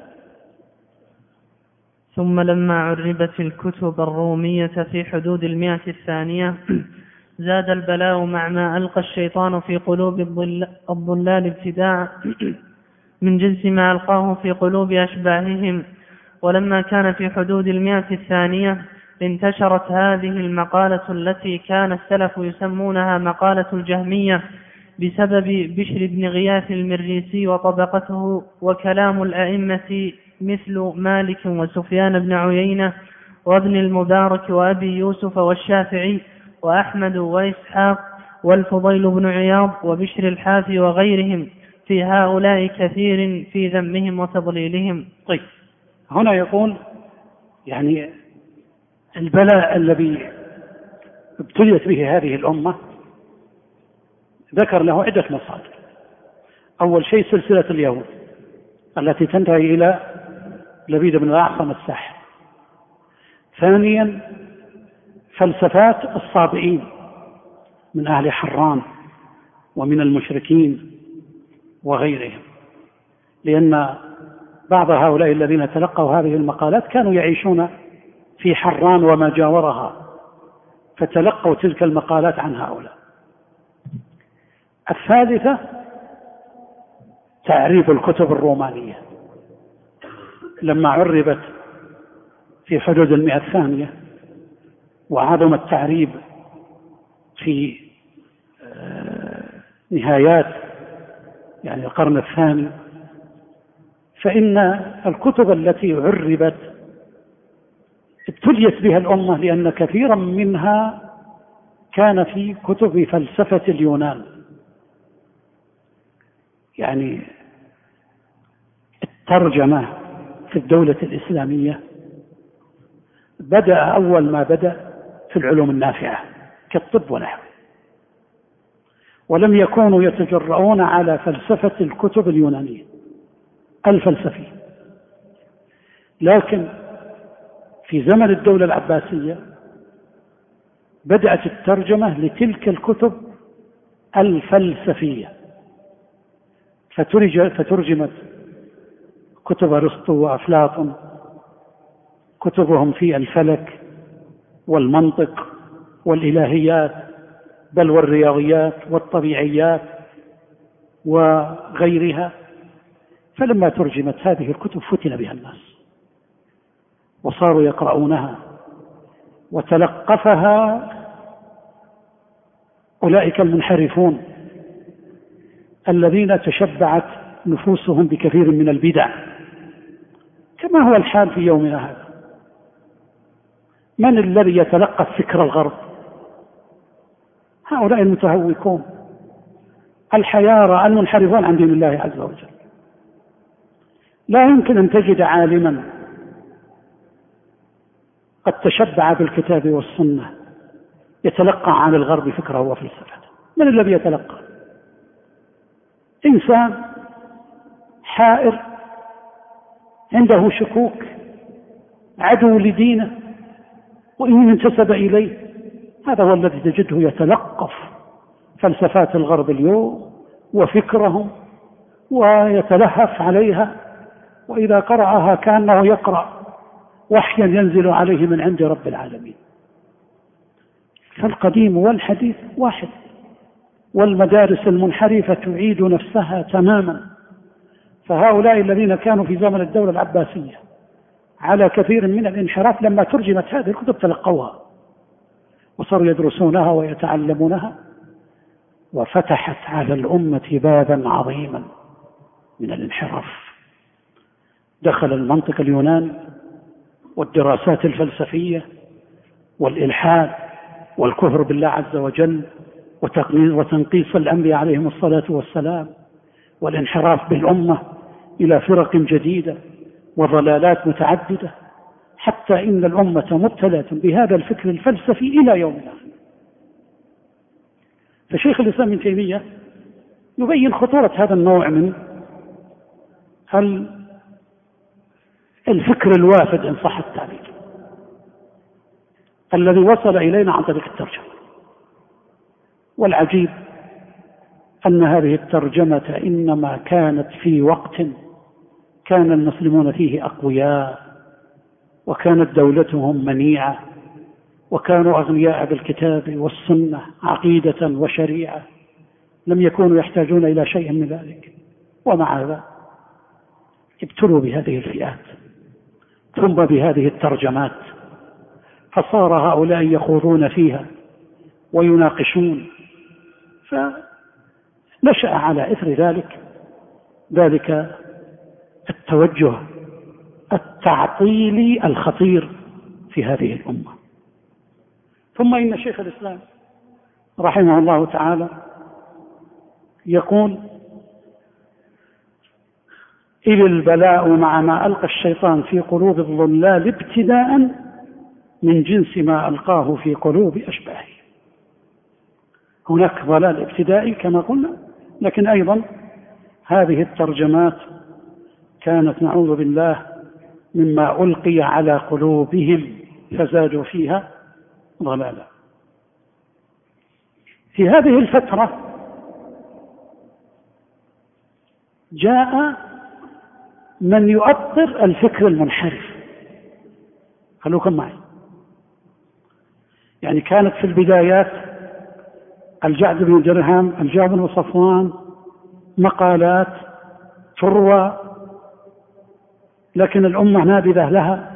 ثم لما عربت الكتب الرومية في حدود 100 الثانية زاد البلاء مع ما ألقى الشيطان في قلوب الضلال ابتداعا من جنس ما ألقاه في قلوب أشباههم. ولما كان في حدود 100 الثانية انتشرت هذه المقالة التي كان السلف يسمونها مقالة الجهمية بسبب بشر بن غياث المريسي وطبقته، وكلام الأئمة مثل مالك وسفيان بن عيينة وابن المبارك وأبي يوسف والشافعي وأحمد وإسحاق والفضيل بن عياض وبشر الحافي وغيرهم في هؤلاء كثير في ذمهم وتضليلهم. طيب، هنا يقول يعني البلاء الذي ابتليت به هذه الأمة ذكر له عدة مصادر. أول شيء سلسلة اليهود التي تنتهي إلى لبيد بن الأعصم الساحر. ثانيا فلسفات الصابئين من أهل حران ومن المشركين وغيرهم، لأن بعض هؤلاء الذين تلقوا هذه المقالات كانوا يعيشون في حران وما جاورها، فتلقوا تلك المقالات عن هؤلاء. الثالثة تعريب الكتب الرومانية لما عربت في حدود 100 الثانية وعظم التعريب في نهايات يعني القرن الثاني، فإن الكتب التي عربت ابتليت بها الأمة لأن كثيرا منها كان في كتب فلسفة اليونان. يعني الترجمة في الدولة الإسلامية بدأ أول ما بدأ في العلوم النافعة كالطب ونحوه، ولم يكونوا يتجرؤون على فلسفة الكتب اليونانية الفلسفية. لكن في زمن الدولة العباسية بدأت الترجمة لتلك الكتب الفلسفية، فترجمت كتب أرسطو وأفلاطون، كتبهم في الفلك والمنطق والإلهيات بل والرياضيات والطبيعيات وغيرها. فلما ترجمت هذه الكتب فتن بها الناس وصاروا يقرؤونها، وتلقفها أولئك المنحرفون الذين تشبعت نفوسهم بكثير من البدع، كما هو الحال في يومنا هذا. من الذي يتلقى فكر الغرب؟ هؤلاء المتهوكون الحيارى المنحرفون عن دين الله عز وجل. لا يمكن أن تجد عالما قد تشبع بالكتاب والسنة يتلقى عن الغرب فكره وفلسفته. من الذي يتلقى؟ إنسان حائر عنده شكوك، عدو لدينه وإن انتسب إليه، هذا هو الذي تجده يتلقف فلسفات الغرب اليوم وفكرهم ويتلهف عليها، وإذا قرأها كأنه يقرأ وحيا ينزل عليه من عند رب العالمين. فالقديم والحديث واحد، والمدارس المنحرفة تعيد نفسها تماما. فهؤلاء الذين كانوا في زمن الدولة العباسية على كثير من الانحراف لما ترجمت هذه الكتب تلقوها وصاروا يدرسونها ويتعلمونها، وفتحت على الأمة بابا عظيما من الانحراف. دخل المنطق اليوناني والدراسات الفلسفية والإلحاد والكفر بالله عز وجل وتنقيص الأنبياء عليهم الصلاة والسلام، والانحراف بالأمة إلى فرق جديدة وضلالات متعددة، حتى إن الأمة مبتلى بهذا الفكر الفلسفي إلى يومنا. فشيخ الإسلام ابن تيمية يبين خطورة هذا النوع من الفكر الوافد إن صح التعبير الذي وصل إلينا عن طريق الترجمة. والعجيب أن هذه الترجمة إنما كانت في وقت كان المسلمون فيه أقوياء، وكانت دولتهم منيعة، وكانوا أغنياء بالكتاب والسنة عقيدة وشريعة، لم يكونوا يحتاجون إلى شيء من ذلك. ومع هذا ابتلوا بهذه الفئات ثم بهذه الترجمات، فصار هؤلاء يخوضون فيها ويناقشون، فنشأ على إثر ذلك التوجه التعطيلي الخطير في هذه الأمة. ثم إن شيخ الإسلام رحمه الله تعالى يقول: إذ البلاء مع ما ألقى الشيطان في قلوب الضلال ابتداء من جنس ما ألقاه في قلوب أشباهه. هناك ضلال ابتدائي كما قلنا، لكن أيضا هذه الترجمات كانت نعوذ بالله مما ألقي على قلوبهم فزادوا فيها ضلالا. في هذه الفترة جاء من يؤطر الفكر المنحرف. خلوكم معي. يعني كانت في البدايات الجعد بن درهم، الجعد بن صفوان، مقالات تروى، لكن الأمة نابذة لها،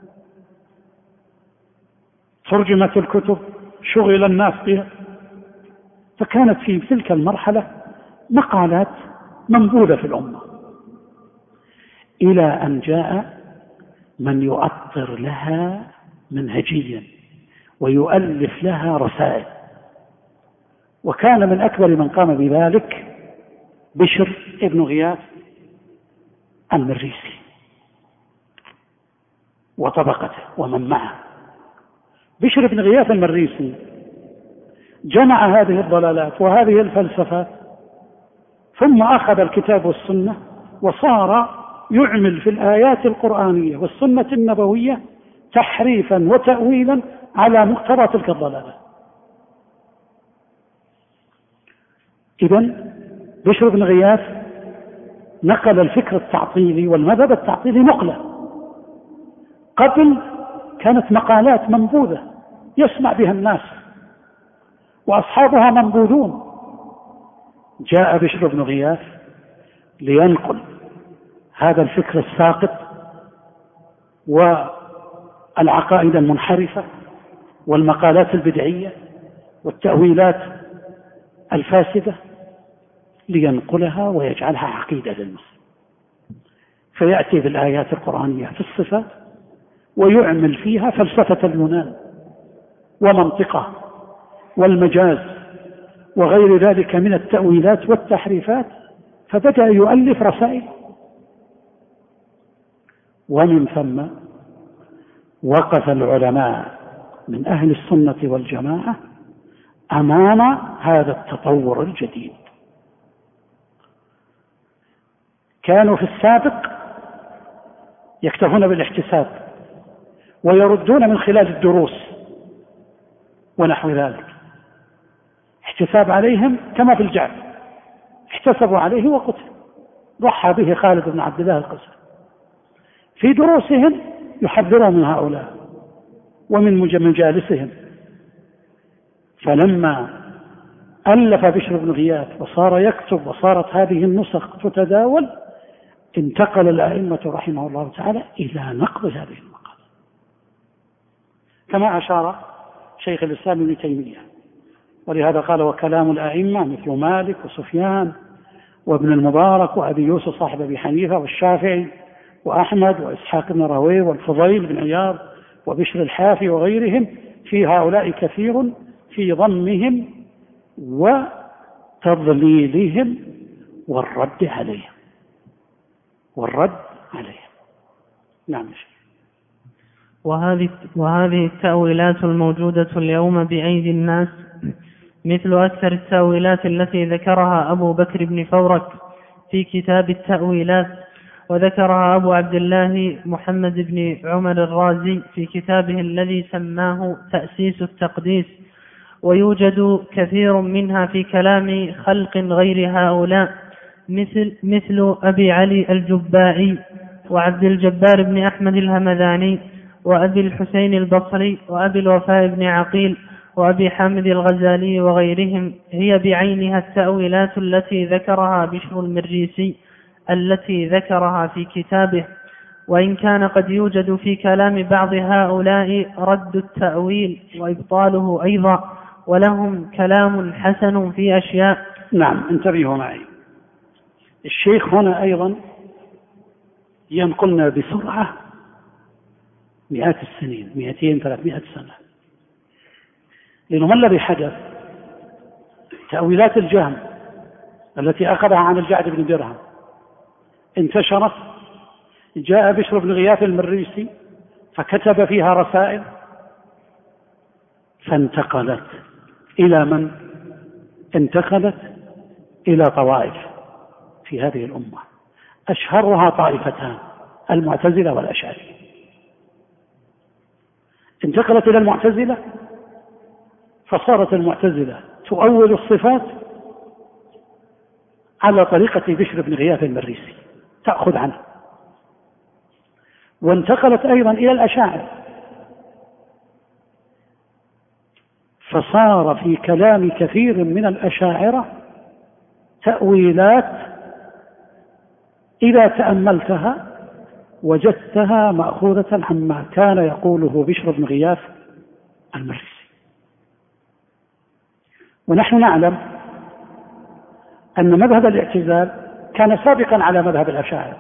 ترجمت الكتب، شغل الناس بها، فكانت في تلك المرحلة مقالات منبوذة في الأمة، إلى أن جاء من يؤطر لها منهجيا ويؤلف لها رسائل. وكان من أكبر من قام بذلك بشر ابن غياث المريسي وطبقته ومن معه. بشر بن غياث المريسي جمع هذه الضلالات وهذه الفلسفات، ثم أخذ الكتاب والسنة وصار يعمل في الآيات القرآنية والسنة النبوية تحريفا وتأويلا على مقتضى تلك الضلالات. إذن بشر بن غياث نقل الفكر التعطيلي والمذهب التعطيلي نقله. قبل كانت مقالات منبوذة يسمع بها الناس وأصحابها منبوذون. جاء بشر بن غياث لينقل هذا الفكر الساقط والعقائد المنحرفة والمقالات البدعية والتأويلات الفاسدة، لينقلها ويجعلها عقيدة للمسلم. فيأتي بالآيات القرآنية في الصفات ويعمل فيها فلسفة اليونان ومنطقه والمجاز وغير ذلك من التأويلات والتحريفات، فبدأ يؤلف رسائل. ومن ثم وقف العلماء من أهل السنة والجماعة أمام هذا التطور الجديد. كانوا في السابق يكتفون بالاحتساب ويردون من خلال الدروس ونحو ذلك، احتساب عليهم كما في الجعد، احتسبوا عليه وقتل، ضحى به خالد بن عبد الله القسري. في دروسهم يحذرون من هؤلاء ومن مجالسهم. فلما ألف بشر بن غياث وصار يكتب وصارت هذه النسخ تتداول، انتقل الأئمة رحمه الله تعالى إلى نقض هذه المقالة، كما أشار شيخ الإسلام ابن تيمية. ولهذا قال: وكلام الأئمة مثل مالك وسفيان وابن المبارك وأبي يوسف صاحب أبي حنيفة والشافعي وأحمد وإسحاق بن راهويه والفضيل بن عياض وبشر الحافي وغيرهم في هؤلاء كثير في ضمهم وتضليلهم والرد عليهم. نعم. وهذه التأويلات الموجودة اليوم بأيدي الناس مثل أكثر التأويلات التي ذكرها أبو بكر بن فورك في كتاب التأويلات، وذكرها أبو عبد الله محمد بن عمر الرازي في كتابه الذي سماه تأسيس التقديس. ويوجد كثير منها في كلام خلق غير هؤلاء مثل أبي علي الجبائي وعبد الجبار بن أحمد الهمذاني وأبي الحسين البصري وأبي الوفاء بن عقيل وأبي حامد الغزالي وغيرهم. هي بعينها التأويلات التي ذكرها بشر المريسي التي ذكرها في كتابه، وإن كان قد يوجد في كلام بعض هؤلاء رد التأويل وإبطاله أيضا، ولهم كلام حسن في أشياء. نعم، انتبهوا معي. الشيخ هنا أيضا ينقلنا بسرعة مئات السنين، 200-300 سنة، لأنه ما الذي حدث؟ تأويلات الجهم التي أخذها عن الجعد بن درهم انتشرت. جاء بشر بن غياث المريسي فكتب فيها رسائل، فانتقلت إلى من؟ انتقلت إلى طوائف في هذه الأمة، أشهرها طائفتان، المعتزلة والأشاعرة. انتقلت إلى المعتزلة فصارت المعتزلة تؤول الصفات على طريقة بشر بن غياث المريسي، تأخذ عنه. وانتقلت أيضا إلى الأشاعرة، فصار في كلام كثير من الأشاعرة تأويلات إذا تأملتها وجدتها مأخوذة عما كان يقوله بشر بن غياث المريسي. ونحن نعلم أن مذهب الاعتزال كان سابقا على مذهب الأشاعرة،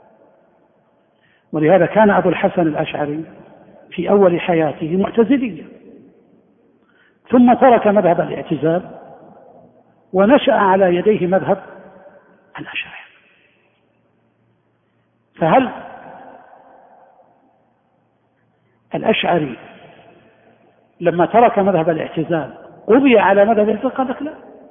ولهذا كان أبو الحسن الأشعري في أول حياته معتزليا، ثم ترك مذهب الاعتزال ونشأ على يديه مذهب الأشاعرة. فهل الأشعري لما ترك مذهب الاعتزال قضي على مذهب الاعتزال؟ قال لك لا،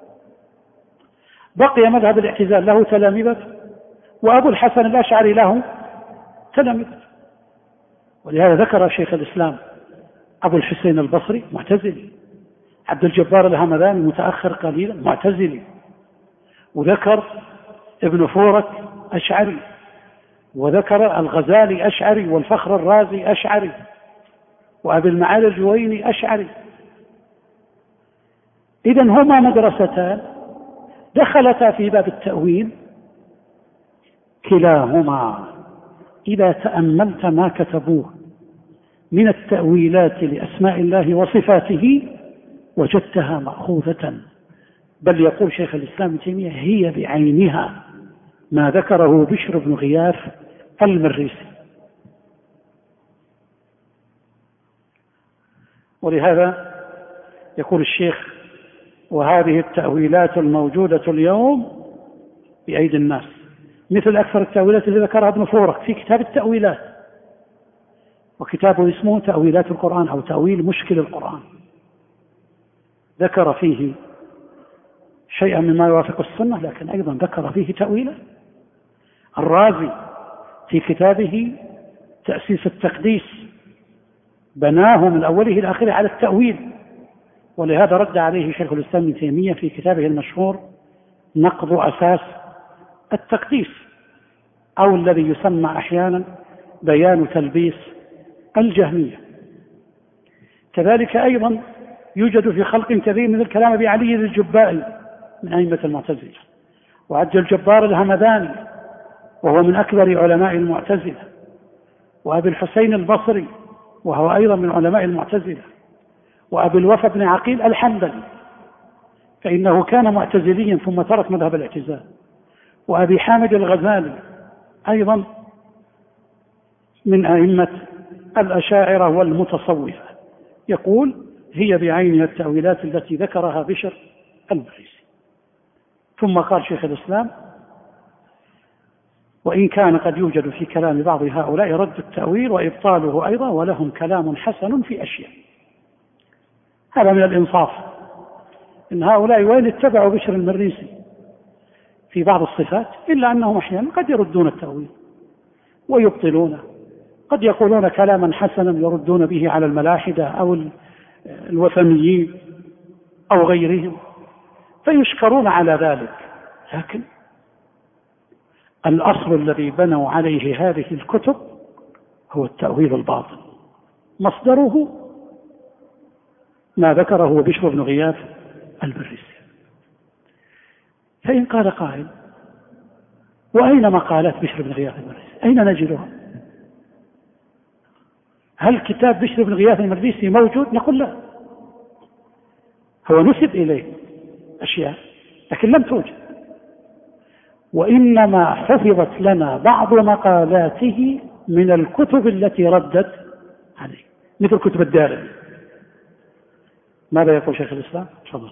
بقي مذهب الاعتزال له تلامذة، وأبو الحسن الأشعري له تلامذة. ولهذا ذكر شيخ الإسلام أبو الحسين البصري معتزلي، عبد الجبار الهمذاني متأخر قليلا معتزلي، وذكر ابن فورك أشعري، وذكر الغزالي أشعري، والفخر الرازي أشعري، وأبي المعالي الجويني أشعري. إذن هما مدرستان دخلتا في باب التأويل، كلاهما إذا تأملت ما كتبوه من التأويلات لأسماء الله وصفاته وجدتها مأخوذة، بل يقول شيخ الإسلام ابن تيمية هي بعينها ما ذكره بشر بن غياث المريسي. ولهذا يقول الشيخ: وهذه التأويلات الموجودة اليوم بأيدي الناس مثل أكثر التأويلات اللي ذكرها ابن فورك في كتاب التأويلات، وكتابه اسمه تأويلات القرآن أو تأويل مشكل القرآن، ذكر فيه شيئا مما يوافق السنة، لكن أيضا ذكر فيه تأويلا. الرازي في كتابه تأسيس التقديس بناه من أوله إلى آخره على التأويل، ولهذا رد عليه شيخ الإسلام ابن تيمية في كتابه المشهور نقض أساس التقديس، أو الذي يسمى أحيانا بيان تلبيس الجهمية. كذلك أيضا يوجد في خلق كثير من الكلام أبي علي الجبائي من أئمة المعتزلة، وعبد الجبار الهمذاني وهو من أكبر علماء المعتزلة، وأبي الحسين البصري وهو أيضا من علماء المعتزلة، وأبي الوفاء بن عقيل الحنبلي فإنه كان معتزليا ثم ترك مذهب الاعتزال، وأبي حامد الغزالي أيضا من أئمة الأشاعرة والمتصوفة. يقول: هي بعينها التأويلات التي ذكرها بشر المريسي. ثم قال شيخ الإسلام: وإن كان قد يوجد في كلام بعض هؤلاء رد التأويل وإبطاله أيضا، ولهم كلام حسن في أشياء. هذا من الإنصاف إن هؤلاء وين اتبعوا بشر المريسي في بعض الصفات، إلا أنهم أحيانا قد يردون التأويل ويبطلونه، قد يقولون كلاما حسنا يردون به على الملاحدة أو الوثنيين أو غيرهم فيشكرون على ذلك. لكن الأصل الذي بنوا عليه هذه الكتب هو التأويل الباطل، مصدره ما ذكره بشر بن غياث المريسي. فإن قال قائل: وأين مقالات بشر بن غياث المريسي؟ أين نجدها؟ هل كتاب بشر بن غياث المريسي موجود؟ نقول لا، هو نسب إليه أشياء لكن لم توجد، وإنما حفظت لنا بعض مقالاته من الكتب التي ردت عليه، مثل كتب الدارمي. ماذا يقول شيخ الإسلام؟ تفضل.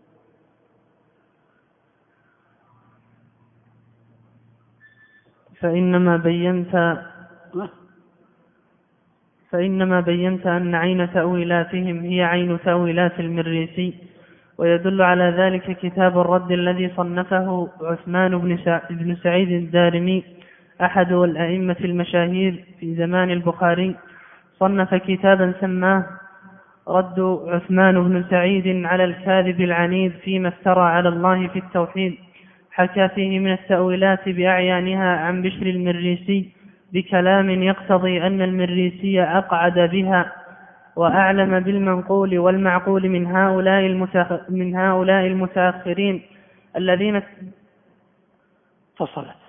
فإنما بينت أن عين تأويلاتهم هي عين تأويلات المريسي، ويدل على ذلك كتاب الرد الذي صنفه عثمان بن سعيد الدارمي أحد الأئمة المشاهير في زمان البخاري. صنف كتابا سماه رد عثمان بن سعيد على الكاذب العنيد فيما افترى على الله في التوحيد، حكى فيه من التأويلات بأعيانها عن بشر المريسي بكلام يقتضي أن المريسي أقعد بها وأعلم بالمنقول والمعقول من هؤلاء المتأخرين الذين فصلت.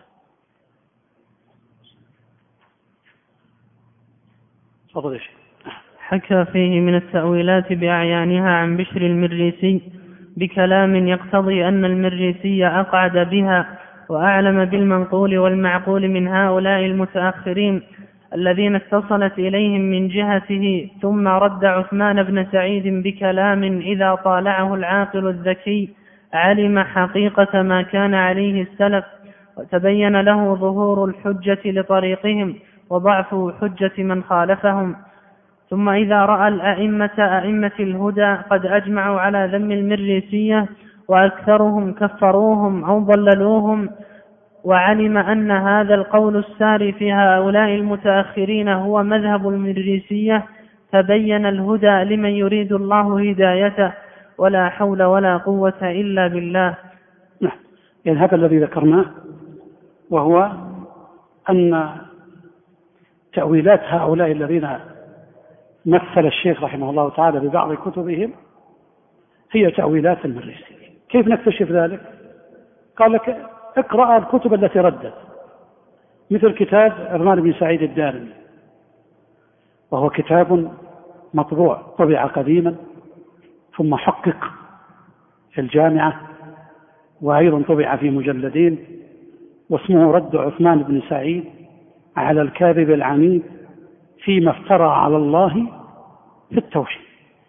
حكى فيه من التأويلات بأعيانها عن بشر المريسي بكلام يقتضي أن المريسي أقعد بها وأعلم بالمنقول والمعقول من هؤلاء المتأخرين الذين اتصلت إليهم من جهته، ثم رد عثمان بن سعيد بكلام إذا طالعه العاقل الذكي علم حقيقة ما كان عليه السلف، وتبين له ظهور الحجة لطريقهم وضعف حجة من خالفهم. ثم إذا رأى أئمة الهدى قد أجمعوا على ذم المريسية وأكثرهم كفروهم أو ضللوهم، وعلم أن هذا القول الساري في هؤلاء المتأخرين هو مذهب المريسية، تبين الهدى لمن يريد الله هدايته، ولا حول ولا قوة إلا بالله. يعني هذا الذي ذكرناه، وهو أن تأويلات هؤلاء الذين مثل الشيخ رحمه الله تعالى ببعض كتبهم هي تأويلات المريسي. كيف نكتشف ذلك؟ قال لك: اقرأ الكتب التي ردت، مثل كتاب عثمان بن سعيد الدارمي، وهو كتاب مطبوع، طبع قديما ثم حقق في الجامعة، وأيضا طبع في مجلدين، واسمه رد عثمان بن سعيد على الكاذب العنيد فيما افترى على الله في التوحيد.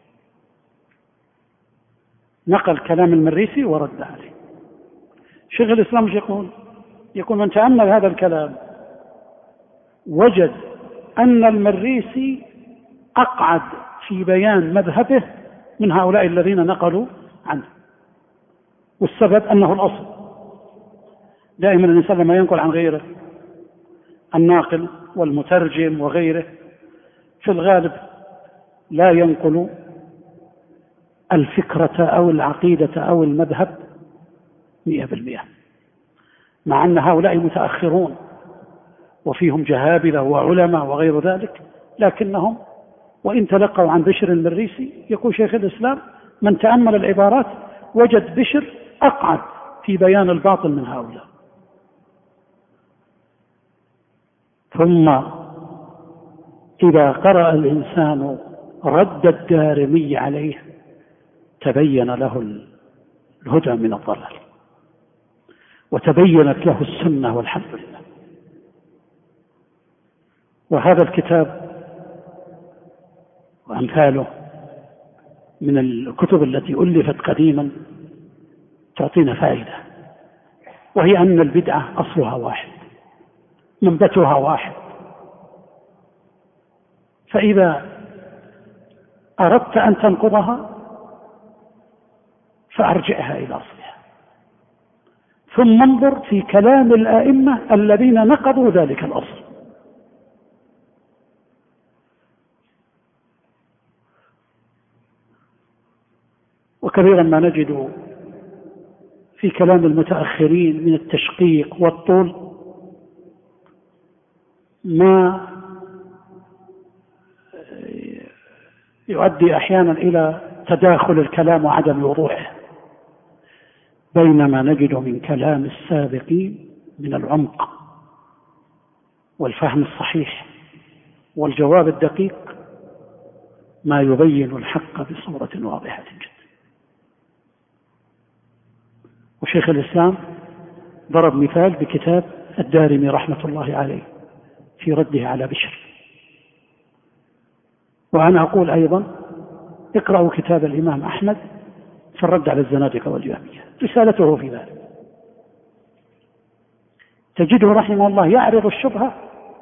نقل كلام المريسي ورد عليه. شيخ الإسلام يقول من تأمل هذا الكلام وجد أن المريسي أقعد في بيان مذهبه من هؤلاء الذين نقلوا عنه، والسبب أنه الأصل. دائما الإنسان لما ينقل عن غيره، الناقل والمترجم وغيره، في الغالب لا ينقل الفكرة أو العقيدة أو المذهب 100%، مع أن هؤلاء متأخرون وفيهم جهابذة وعلماء وغير ذلك، لكنهم وإن تلقوا عن بشر المريسي، يقول شيخ الإسلام من تأمل العبارات وجد بشر أقعد في بيان الباطل من هؤلاء. ثم إذا قرأ الإنسان رد الدارمي عليه تبين له الهدى من الضلال، وتبينت له السنة والحمد لله. وهذا الكتاب وأمثاله من الكتب التي ألفت قديما تعطينا فائدة، وهي أن البدعة أصلها واحد، منبتها واحد. فإذا أردت أن تنقضها فأرجعها إلى أصلها، ثم انظر في كلام الآئمة الذين نقضوا ذلك الأصل. وكثيرا ما نجد في كلام المتأخرين من التشقيق والطول ما يؤدي أحيانا إلى تداخل الكلام وعدم وضوحه، بينما نجد من كلام السابقين من العمق والفهم الصحيح والجواب الدقيق ما يبين الحق بصورة واضحة جدا. وشيخ الإسلام ضرب مثال بكتاب الدارمي رحمة الله عليه في رده على بشر، وأنا أقول أيضا اقرأوا كتاب الإمام أحمد في الرد على الزنادقة والجهمية، رسالته في ذلك تجده رحمه الله يعرض الشبهة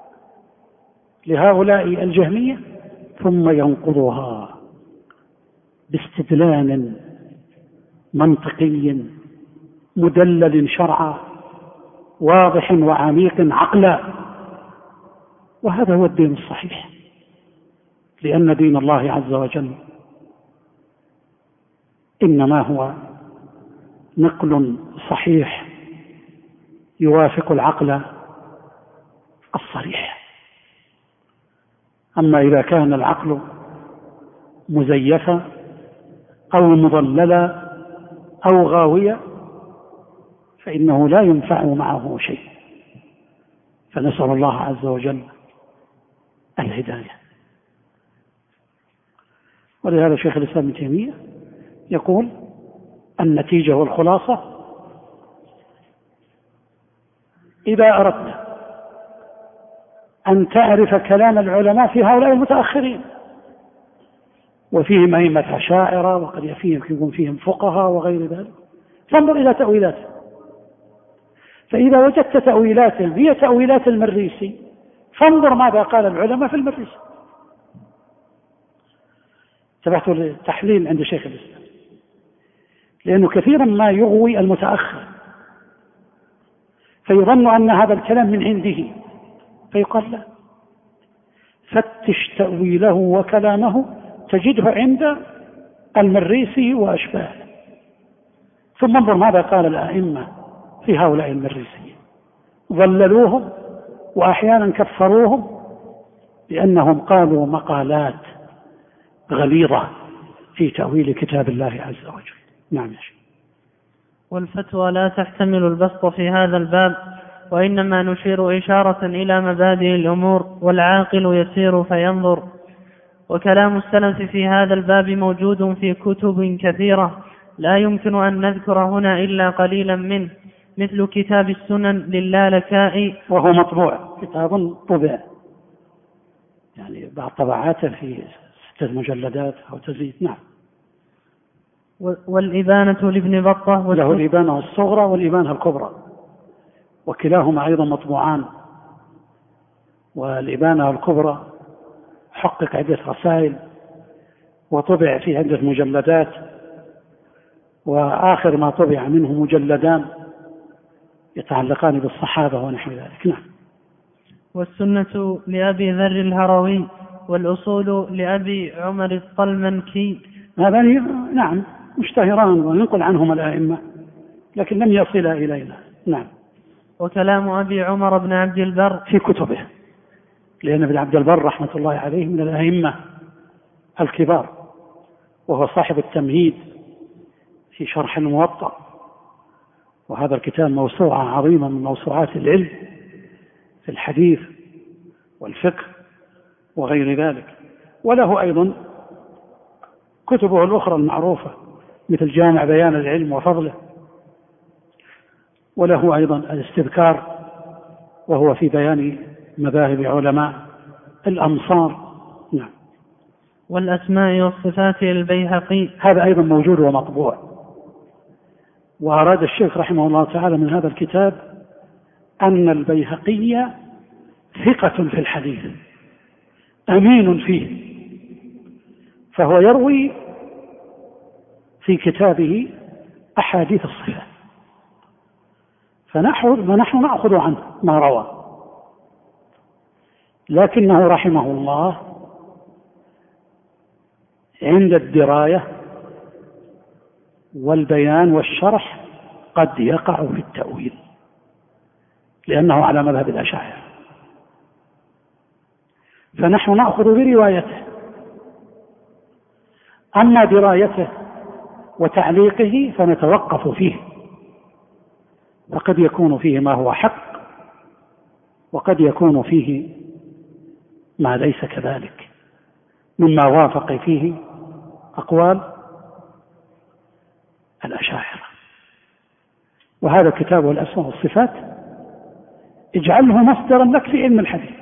لهؤلاء الجهمية ثم ينقضها باستدلال منطقي مدلل شرعا واضح وعميق عقلا، وهذا هو الدين الصحيح، لأن دين الله عز وجل إنما هو نقل صحيح يوافق العقل الصريح. أما إذا كان العقل مزيفا أو مضللا أو غاويا فإنه لا ينفع معه شيء، فنسأل الله عز وجل الهداية. ولهذا شيخ الإسلام ابن تيمية يقول النتيجة والخلاصة: إذا أردت أن تعرف كلام العلماء في هؤلاء المتأخرين، وفيهم أئمة أشاعرة وقد يكون فيهم فقهاء وغير ذلك، فانظر إلى تأويلاتهم، فإذا وجدت تأويلاتهم هي تأويلات المريسي فانظر ماذا قال العلماء في المريسي. تبعت التحليل عند شيخ الإسلام، لأنه كثيرا ما يغوي المتأخر فيظن أن هذا الكلام من عنده، فيقال لا، فتش تأويله وكلامه تجده عند المريسي وأشباهه، ثم انظر ماذا قال الأئمة في هؤلاء المريسيين، ضللوهم وأحيانا كفروهم لأنهم قالوا مقالات غليظة في تأويل كتاب الله عز وجل. نعم يا شيخ. والفتوى لا تحتمل البسط في هذا الباب، وإنما نشير إشارة إلى مبادئ الأمور، والعاقل يسير فينظر. وكلام السلف في هذا الباب موجود في كتب كثيرة لا يمكن أن نذكر هنا إلا قليلا منه، مثل كتاب السنن للالكائي، وهو مطبوع، كتاب طبع يعني بعض طبعاته في 6 مجلدات أو تزيد. نعم. والإبانة لابن بطة، له الإبانة الصغرى والإبانة الكبرى، وكلاهما أيضا مطبوعان، والإبانة الكبرى حقق عدة رسائل وطبع في عدة مجلدات، وآخر ما طبع منه مجلدان يتعلقان بالصحابة ونحو ذلك. نعم. والسنة لأبي ذر الهروي، والأصول لأبي عمر الطلمنكي. هذان نعم مشتهران وننقل عنهم الأئمة لكن لم يصل إلينا. نعم. وكلام أبي عمر بن عبد البر في كتبه، لأن ابن عبد البر رحمة الله عليه من الأئمة الكبار، وهو صاحب التمهيد في شرح الموطأ، وهذا الكتاب موسوعة عظيمة من موسوعات العلم في الحديث والفقه وغير ذلك. وله أيضا كتبه الأخرى المعروفة مثل جامع بيان العلم وفضله، وله أيضا الاستذكار وهو في بيان مذاهب علماء الأمصار. نعم. والأسماء والصفات البيهقي، هذا أيضا موجود ومطبوع. وأراد الشيخ رحمه الله تعالى من هذا الكتاب أن البيهقي ثقة في الحديث أمين فيه، فهو يروي في كتابه أحاديث الصفات، فنحن نأخذ عنه ما روى، لكنه رحمه الله عند الدراية والبيان والشرح قد يقع في التأويل، لأنه على مذهب الأشاعرة، فنحن نأخذ بروايته. أما درايته وتعليقه فنتوقف فيه، فقد يكون فيه ما هو حق، وقد يكون فيه ما ليس كذلك، مما وافق فيه أقوال الأشاعرة. وهذا كتاب الأسماء والصفات اجعله مصدرا لك في علم الحديث،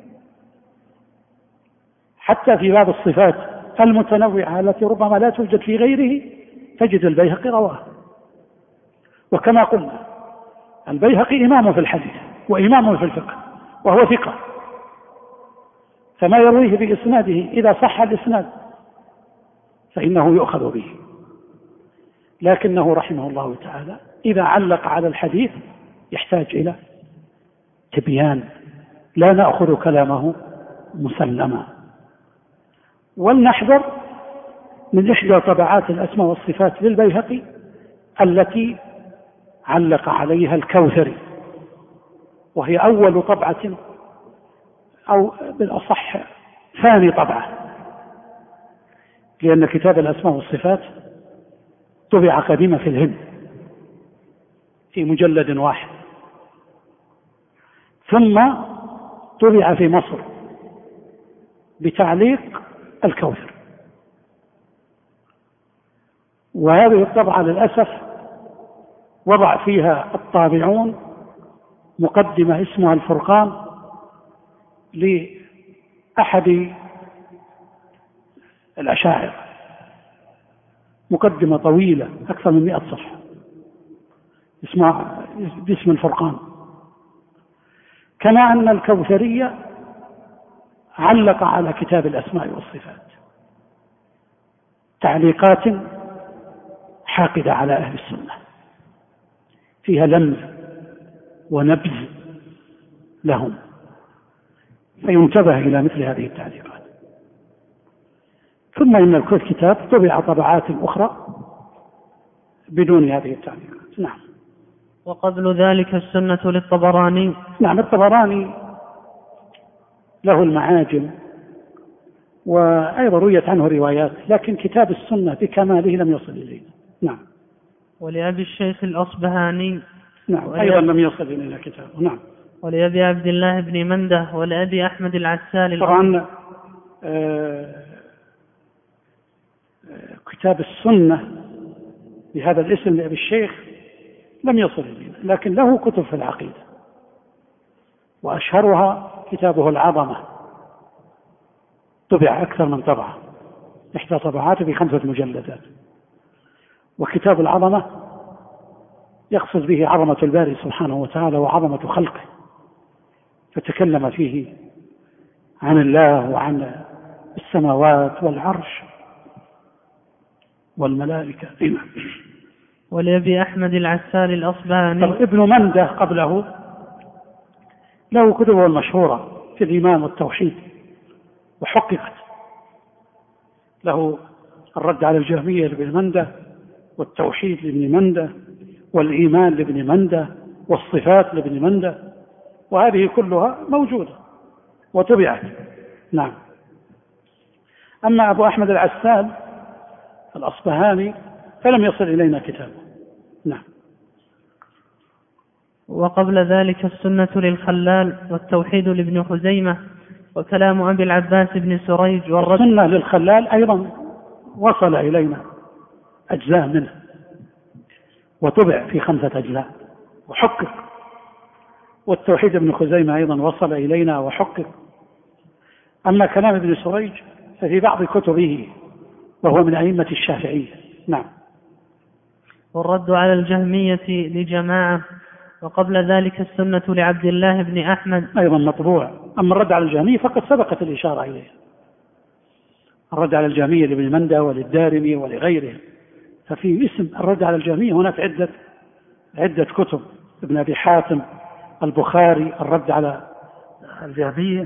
حتى في باب الصفات المتنوعة التي ربما لا توجد في غيره تجد البيهقي رواه. وكما قلنا البيهقي إمام في الحديث وإمام في الفقه وهو ثقة، فما يرويه بإسناده إذا صح الإسناد فإنه يؤخذ به، لكنه رحمه الله تعالى إذا علق على الحديث يحتاج إلى تبيان، لا نأخذ كلامه مسلما. ولنحذر من إحدى طبعات الأسماء والصفات للبيهقي التي علق عليها الكوثري، وهي أول طبعة أو بالأصح ثاني طبعة، لأن كتاب الأسماء والصفات طبع قديما في الهند في مجلد واحد، ثم طبع في مصر بتعليق الكوثر. وهذه الطبعة للأسف وضع فيها الطابعون مقدمة اسمها الفرقان لأحد الأشاعرة، مقدمة طويلة أكثر من 100 صفحة اسمها باسم الفرقان. كما أن الكوثرية علق على كتاب الأسماء والصفات تعليقات حاقدة على أهل السنة، فيها لمز ونبذ لهم، فينتبه إلى مثل هذه التعليقات. ثم إن الكتاب طبع طبعات أخرى بدون هذه التعليقات. نعم. وقبل ذلك السنة للطبراني. نعم، الطبراني له المعاجم وأيضا رويت عنه روايات، لكن كتاب السنة بكماله لم يصل إلينا. نعم. ولأبي الشيخ الأصبهاني. نعم، أيضا لم يصل إلينا كتابه. نعم. ولأبي عبد الله بن منده ولأبي أحمد العسال. طبعا كتاب السنة بهذا الاسم لأبي الشيخ لم يصل إلينا، لكن له كتب في العقيدة، وأشهرها كتابه العظمة، طبع أكثر من طبعة، إحدى طبعاته في 5 مجلدات. وكتاب العظمة يقصد به عظمة الباري سبحانه وتعالى وعظمة خلقه، فتكلم فيه عن الله وعن السماوات والعرش والملائكة. ولأبي أحمد العسال الأصبهاني. ابن منده قبله له كتبه المشهورة في الإيمان والتوحيد، وحققت له الرد على الجهمية لابن منده، والتوحيد لابن منده، والإيمان لابن منده، والصفات لابن منده، وهذه كلها موجودة وطبعت. نعم. أما أبو أحمد العسال الأصبهاني فلم يصل إلينا كتابه. نعم. وقبل ذلك السنة للخلال، والتوحيد لابن خزيمة، وكلام أبي العباس بن سريج. السنة للخلال أيضا وصل إلينا أجزاء منه، وطبع في 5 أجزاء وحقق. والتوحيد ابن خزيمة أيضا وصل إلينا وحقق. أما كلام ابن سريج ففي بعض كتبه، وهو من أئمة الشافعية. نعم. والرد على الجهمية لجماعة. وقبل ذلك السنة لعبد الله بن أحمد أيضا مطبوع. أما الرد على الجهمية فقد سبقت الإشارة إليه، الرد على الجهمية لابن منده وللدارمي ولغيره، ففي اسم الرد على الجهمية هناك عدة كتب: ابن أبي حاتم، البخاري الرد على الجهمية،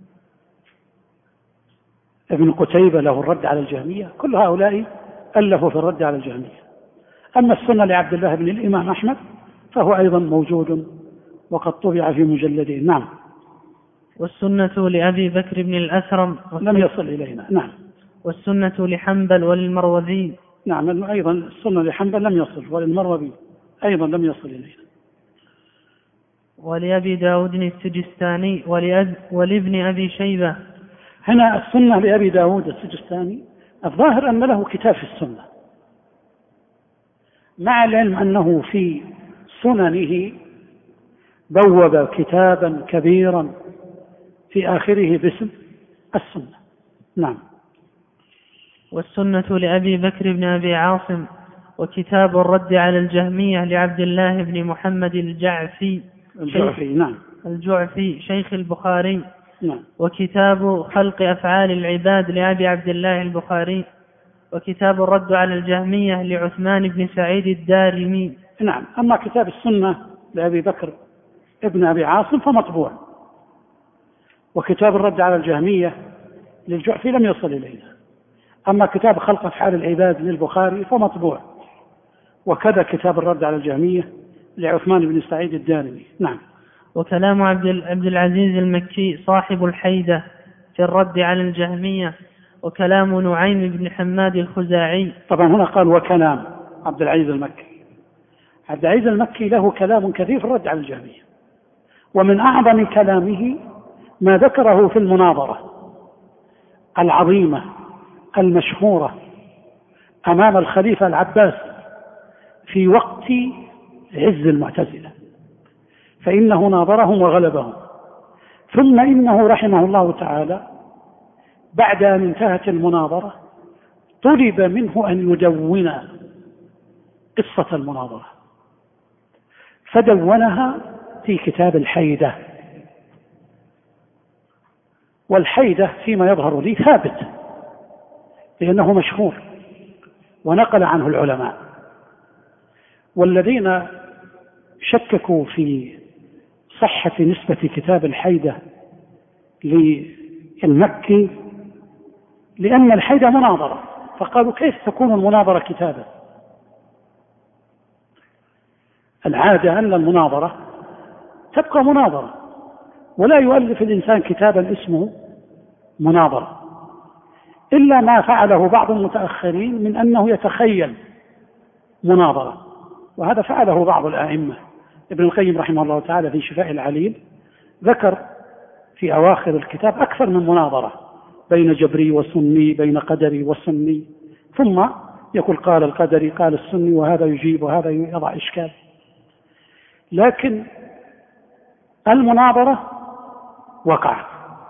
ابن قتيبة له الرد على الجهمية، كل هؤلاء ألفوا في الرد على الجهمية. أما السنة لعبد الله بن الإمام أحمد فهو أيضا موجود وقد طبع في مجلدين. نعم. والسنة لأبي بكر بن الأثرم لم يصل إلينا. نعم. والسنة لحنبل وللمروذي. نعم، أيضا السنة لحنبل لم يصل، وللمروذي أيضا لم يصل إلينا. ولأبي داود السجستاني ولابن أبي شيبة. هنا السنة لأبي داود السجستاني الظاهر أن له كتاب في السنة، مع العلم أنه في سننه بوب كتابا كبيرا في آخره باسم السنة. نعم. والسنة لأبي بكر بن أبي عاصم، وكتاب الرد على الجهمية لعبد الله بن محمد الجعفي نعم. الجعفي شيخ البخاري. نعم. وكتاب خلق أفعال العباد لأبي عبد الله البخاري. وكتاب الرد على الجهمية لعثمان بن سعيد الدارمي. نعم. أما كتاب السنة لأبي بكر ابن أبي عاصم فمطبوع، وكتاب الرد على الجهمية للجعفي لم يصل إلينا. أما كتاب خلق أفعال العباد للبخاري فمطبوع، وكذا كتاب الرد على الجهمية لعثمان بن سعيد الدارمي. نعم. وكلام عبد العزيز المكي صاحب الحيدة في الرد على الجهمية. وكلام نعيم بن حماد الخزاعي. طبعا هنا قال وكلام عبد العزيز المكي. عبد العزيز المكي له كلام كثير في الرد على الجهمية، ومن أعظم كلامه ما ذكره في المناظرة العظيمة المشهورة أمام الخليفة العباس في وقت عز المعتزلة، فإنه ناظرهم وغلبهم. ثم إنه رحمه الله تعالى بعد أن انتهت المناظرة طلب منه أن يدون قصة المناظرة، فدونها في كتاب الحيدة. والحيدة فيما يظهر لي ثابت، لأنه مشهور ونقل عنه العلماء. والذين شككوا في صحة نسبة كتاب الحيدة للمكي لأن الحيدة مناظرة، فقالوا كيف تكون المناظرة كتابا؟ العادة أن المناظرة تبقى مناظرة، ولا يؤلف الإنسان كتابا اسمه مناظرة، إلا ما فعله بعض المتأخرين من أنه يتخيل مناظرة، وهذا فعله بعض الآئمة. ابن القيم رحمه الله تعالى في شفاء العليل ذكر في أواخر الكتاب أكثر من مناظرة بين جبري وسني، بين قدري وسني، ثم يقول قال القدري قال السني، وهذا يجيب وهذا يضع إشكال. لكن المناظرة وقعت،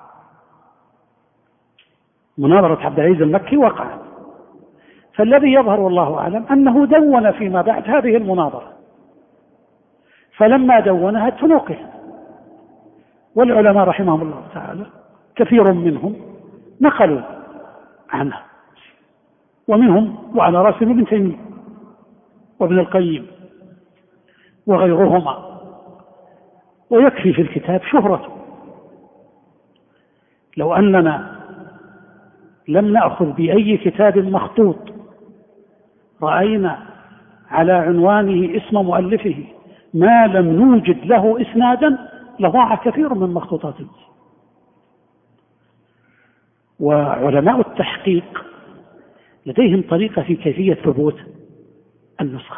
مناظرة عبد العزيز المكي وقعت، فالذي يظهر والله أعلم أنه دون فيما بعد هذه المناظرة، فلما دونها تنقل. والعلماء رحمهم الله تعالى كثير منهم نقلوا عنها، ومنهم وعلى رأسهم ابن تيمية وابن القيم وغيرهما، ويكفي في الكتاب شهرته. لو أننا لم نأخذ بأي كتاب مخطوط رأينا على عنوانه اسم مؤلفه ما لم نوجد له إسنادا لضاع كثير من مخطوطات المسلم. وعلماء التحقيق لديهم طريقة في كيفية ثبوت النسخة،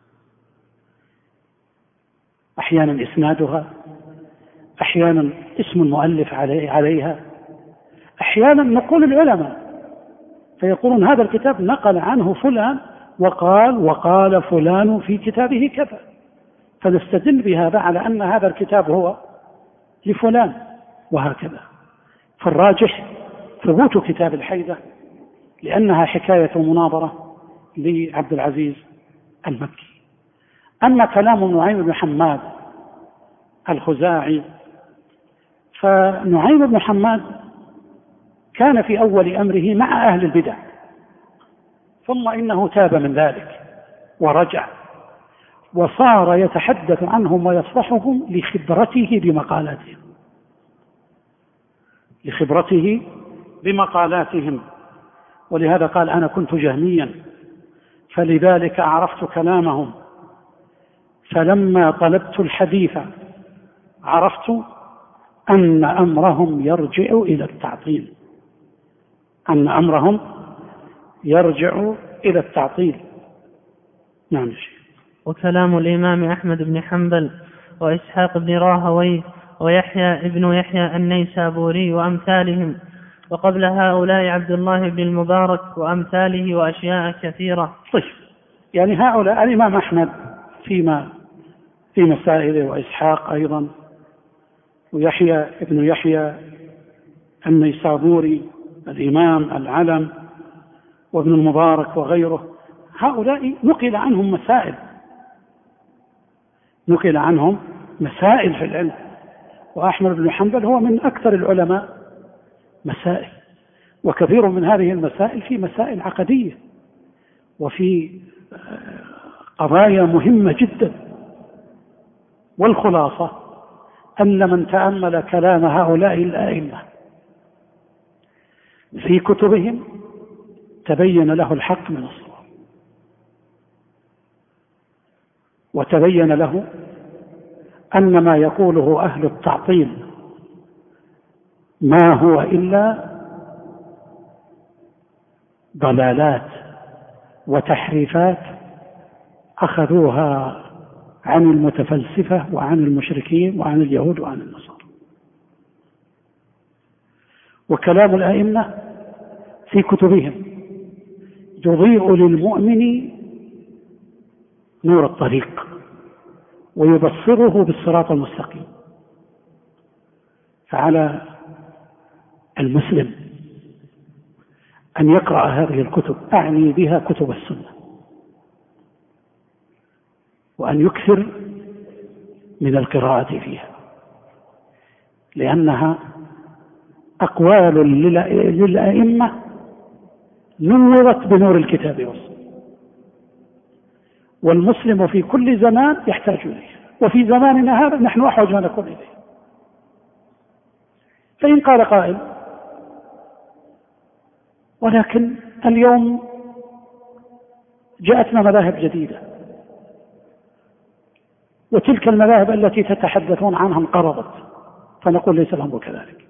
أحيانا إسنادها، أحيانا اسم المؤلف عليها، أحيانا نقول العلماء فيقولون هذا الكتاب نقل عنه فلان وقال فلان في كتابه كذا، فنستدل بهذا على أن هذا الكتاب هو لفلان، وهكذا. فالراجح ثبوت كتاب الحيدة لأنها حكاية مناظرة لعبد العزيز المكي. أما كلام نعيم بن حماد الخزاعي، فنعيم بن حماد كان في أول أمره مع أهل البدع، ثم إنه تاب من ذلك ورجع، وصار يتحدث عنهم ويصفحهم لخبرته بمقالاتهم. ولهذا قال: أنا كنت جهميا فلذلك عرفت كلامهم، فلما طلبت الحديث عرفت أن أمرهم يرجع إلى التعطيل. نعم شيخ. وكلام الإمام أحمد بن حنبل وإسحاق بن راهويه ويحيى ابن يحيى النيسابوري وأمثالهم، وقبل هؤلاء عبد الله بن المبارك وأمثاله وأشياء كثيرة. طيب، يعني هؤلاء الإمام أحمد في مسائله، وإسحاق أيضا، ويحيى ابن يحيى النيسابوري الإمام العلم، وابن المبارك وغيره، هؤلاء نقل عنهم مسائل في العلم. وأحمد بن حنبل هو من أكثر العلماء مسائل، وكثير من هذه المسائل في مسائل عقدية وفي قضايا مهمة جدا. والخلاصة أن من تأمل كلام هؤلاء الآئمة في كتبهم تبين له الحق من الصواب، وتبين له أن ما يقوله أهل التعطيل ما هو إلا ضلالات وتحريفات أخذوها عن المتفلسفة وعن المشركين وعن اليهود وعن النصارى. وكلام الأئمة في كتبهم يضيء للمؤمن نور الطريق ويبصره بالصراط المستقيم. فعلى المسلم أن يقرأ هذه الكتب، أعني بها كتب السنة، وأن يكثر من القراءة فيها، لأنها أقوال للأئمة نورت بنور الكتاب والسنة، والمسلم في كل زمان يحتاج إليه، وفي زماننا هذا نحن أحوج ما نكون إليه. فإن قال قائل: ولكن اليوم جاءتنا مذاهب جديدة، وتلك المذاهب التي تتحدثون عنها انقرضت، فنقول: ليس الأمر كذلك.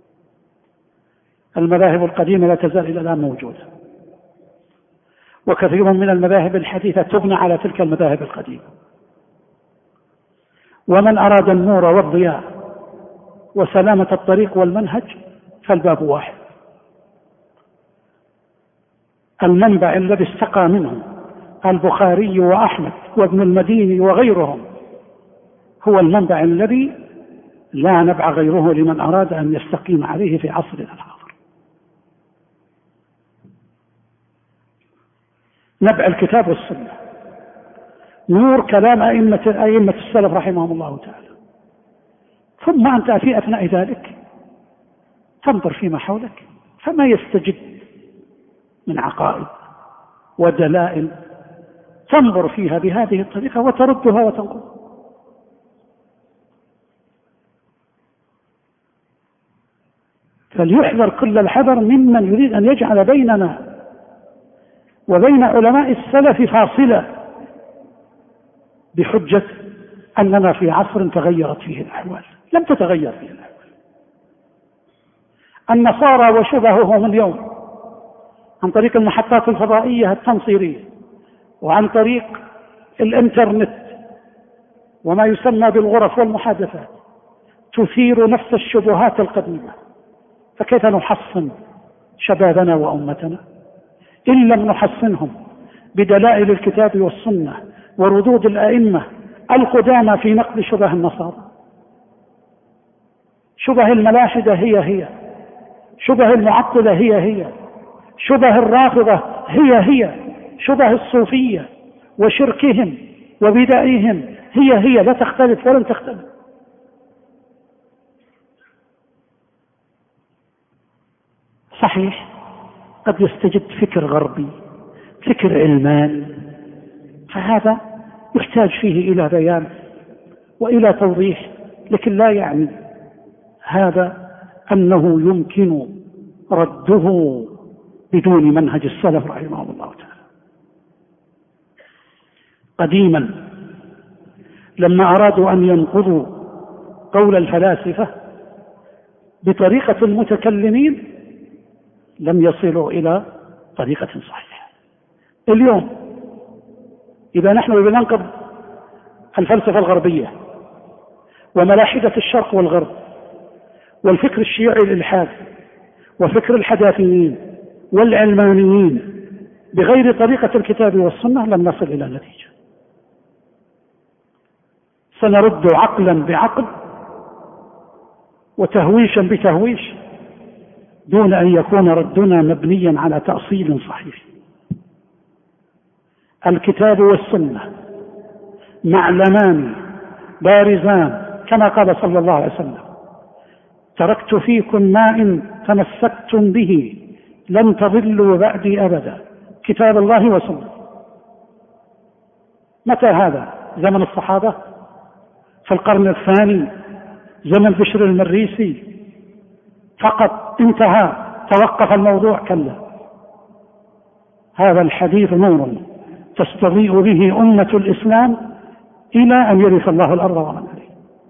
المذاهب القديمة لا تزال إلى الآن موجودة، وكثير من المذاهب الحديثة تبنى على تلك المذاهب القديمة. ومن أراد النور والضياء وسلامة الطريق والمنهج فالباب واحد. المنبع الذي استقى منه البخاري وأحمد وابن المديني وغيرهم هو المنبع الذي لا نبع غيره لمن أراد أن يستقيم عليه في عصرنا الحاضر. نبع الكتاب والسنة، نور كلام أئمة السلف رحمهم الله تعالى. ثم أنت في أثناء ذلك تنظر فيما حولك، فما يستجد من عقائد ودلائل تنظر فيها بهذه الطريقة وتردها وتنقضها. فليحذر كل الحذر ممن يريد أن يجعل بيننا وبين علماء السلف فاصلة بحجة أننا في عصر تغيرت فيه الأحوال. لم تتغير فيه الأحوال. النصارى وشبههم اليوم عن طريق المحطات الفضائية التنصيرية وعن طريق الإنترنت وما يسمى بالغرف والمحادثات تثير نفس الشبهات القديمة. فكيف نحصن شبابنا وأمتنا إن لم نحصنهم بدلائل الكتاب والسنة وردود الأئمة القدامى في نقد شبه النصارى؟ شبه الملاحدة هي، شبه المعطلة هي، شبه الرافضة هي، شبه الصوفية وشركهم وبدعهم هي، لا تختلف ولن تختلف. صحيح قد يستجد فكر غربي، فكر علماني، فهذا يحتاج فيه إلى بيان وإلى توضيح، لكن لا يعني هذا أنه يمكن رده بدون منهج السلف رحمهم الله تعالى. قديما لما أرادوا أن ينقضوا قول الفلاسفة بطريقة المتكلمين لم يصلوا إلى طريقة صحيحة. اليوم إذا نحن بننقض الفلسفة الغربية وملاحدة الشرق والغرب والفكر الشيوعي الإلحاد وفكر الحداثيين والعلمانيين بغير طريقة الكتاب والسنة لم نصل إلى نتيجة. سنرد عقلا بعقل وتهويشا بتهويش دون أن يكون ردنا مبنيا على تأصيل صحيح. الكتاب والسنة معلمان بارزان كما قال صلى الله عليه وسلم: تركت فيكم ما إن تمسكتم به لن تضلوا بعدي أبدا، كتاب الله وسنة. متى هذا؟ زمن الصحابة؟ في القرن الثاني، زمن بشر المريسي فقط انتهى توقف الموضوع؟ كلا، هذا الحديث نور تستضيء به أمة الإسلام إلى أن يرث الله الأرض ومن عليها.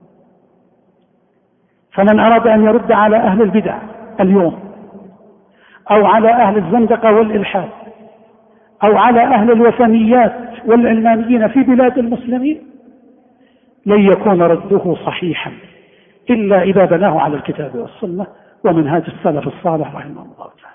فمن أراد أن يرد على أهل البدع اليوم أو على أهل الزندقة والإلحاد أو على أهل الوثنيات والعلمانيين في بلاد المسلمين لن يكون رده صحيحا إلا إذا بناه على الكتاب والسنة ومنهاج السلف الصالح رحمه الله تعالى.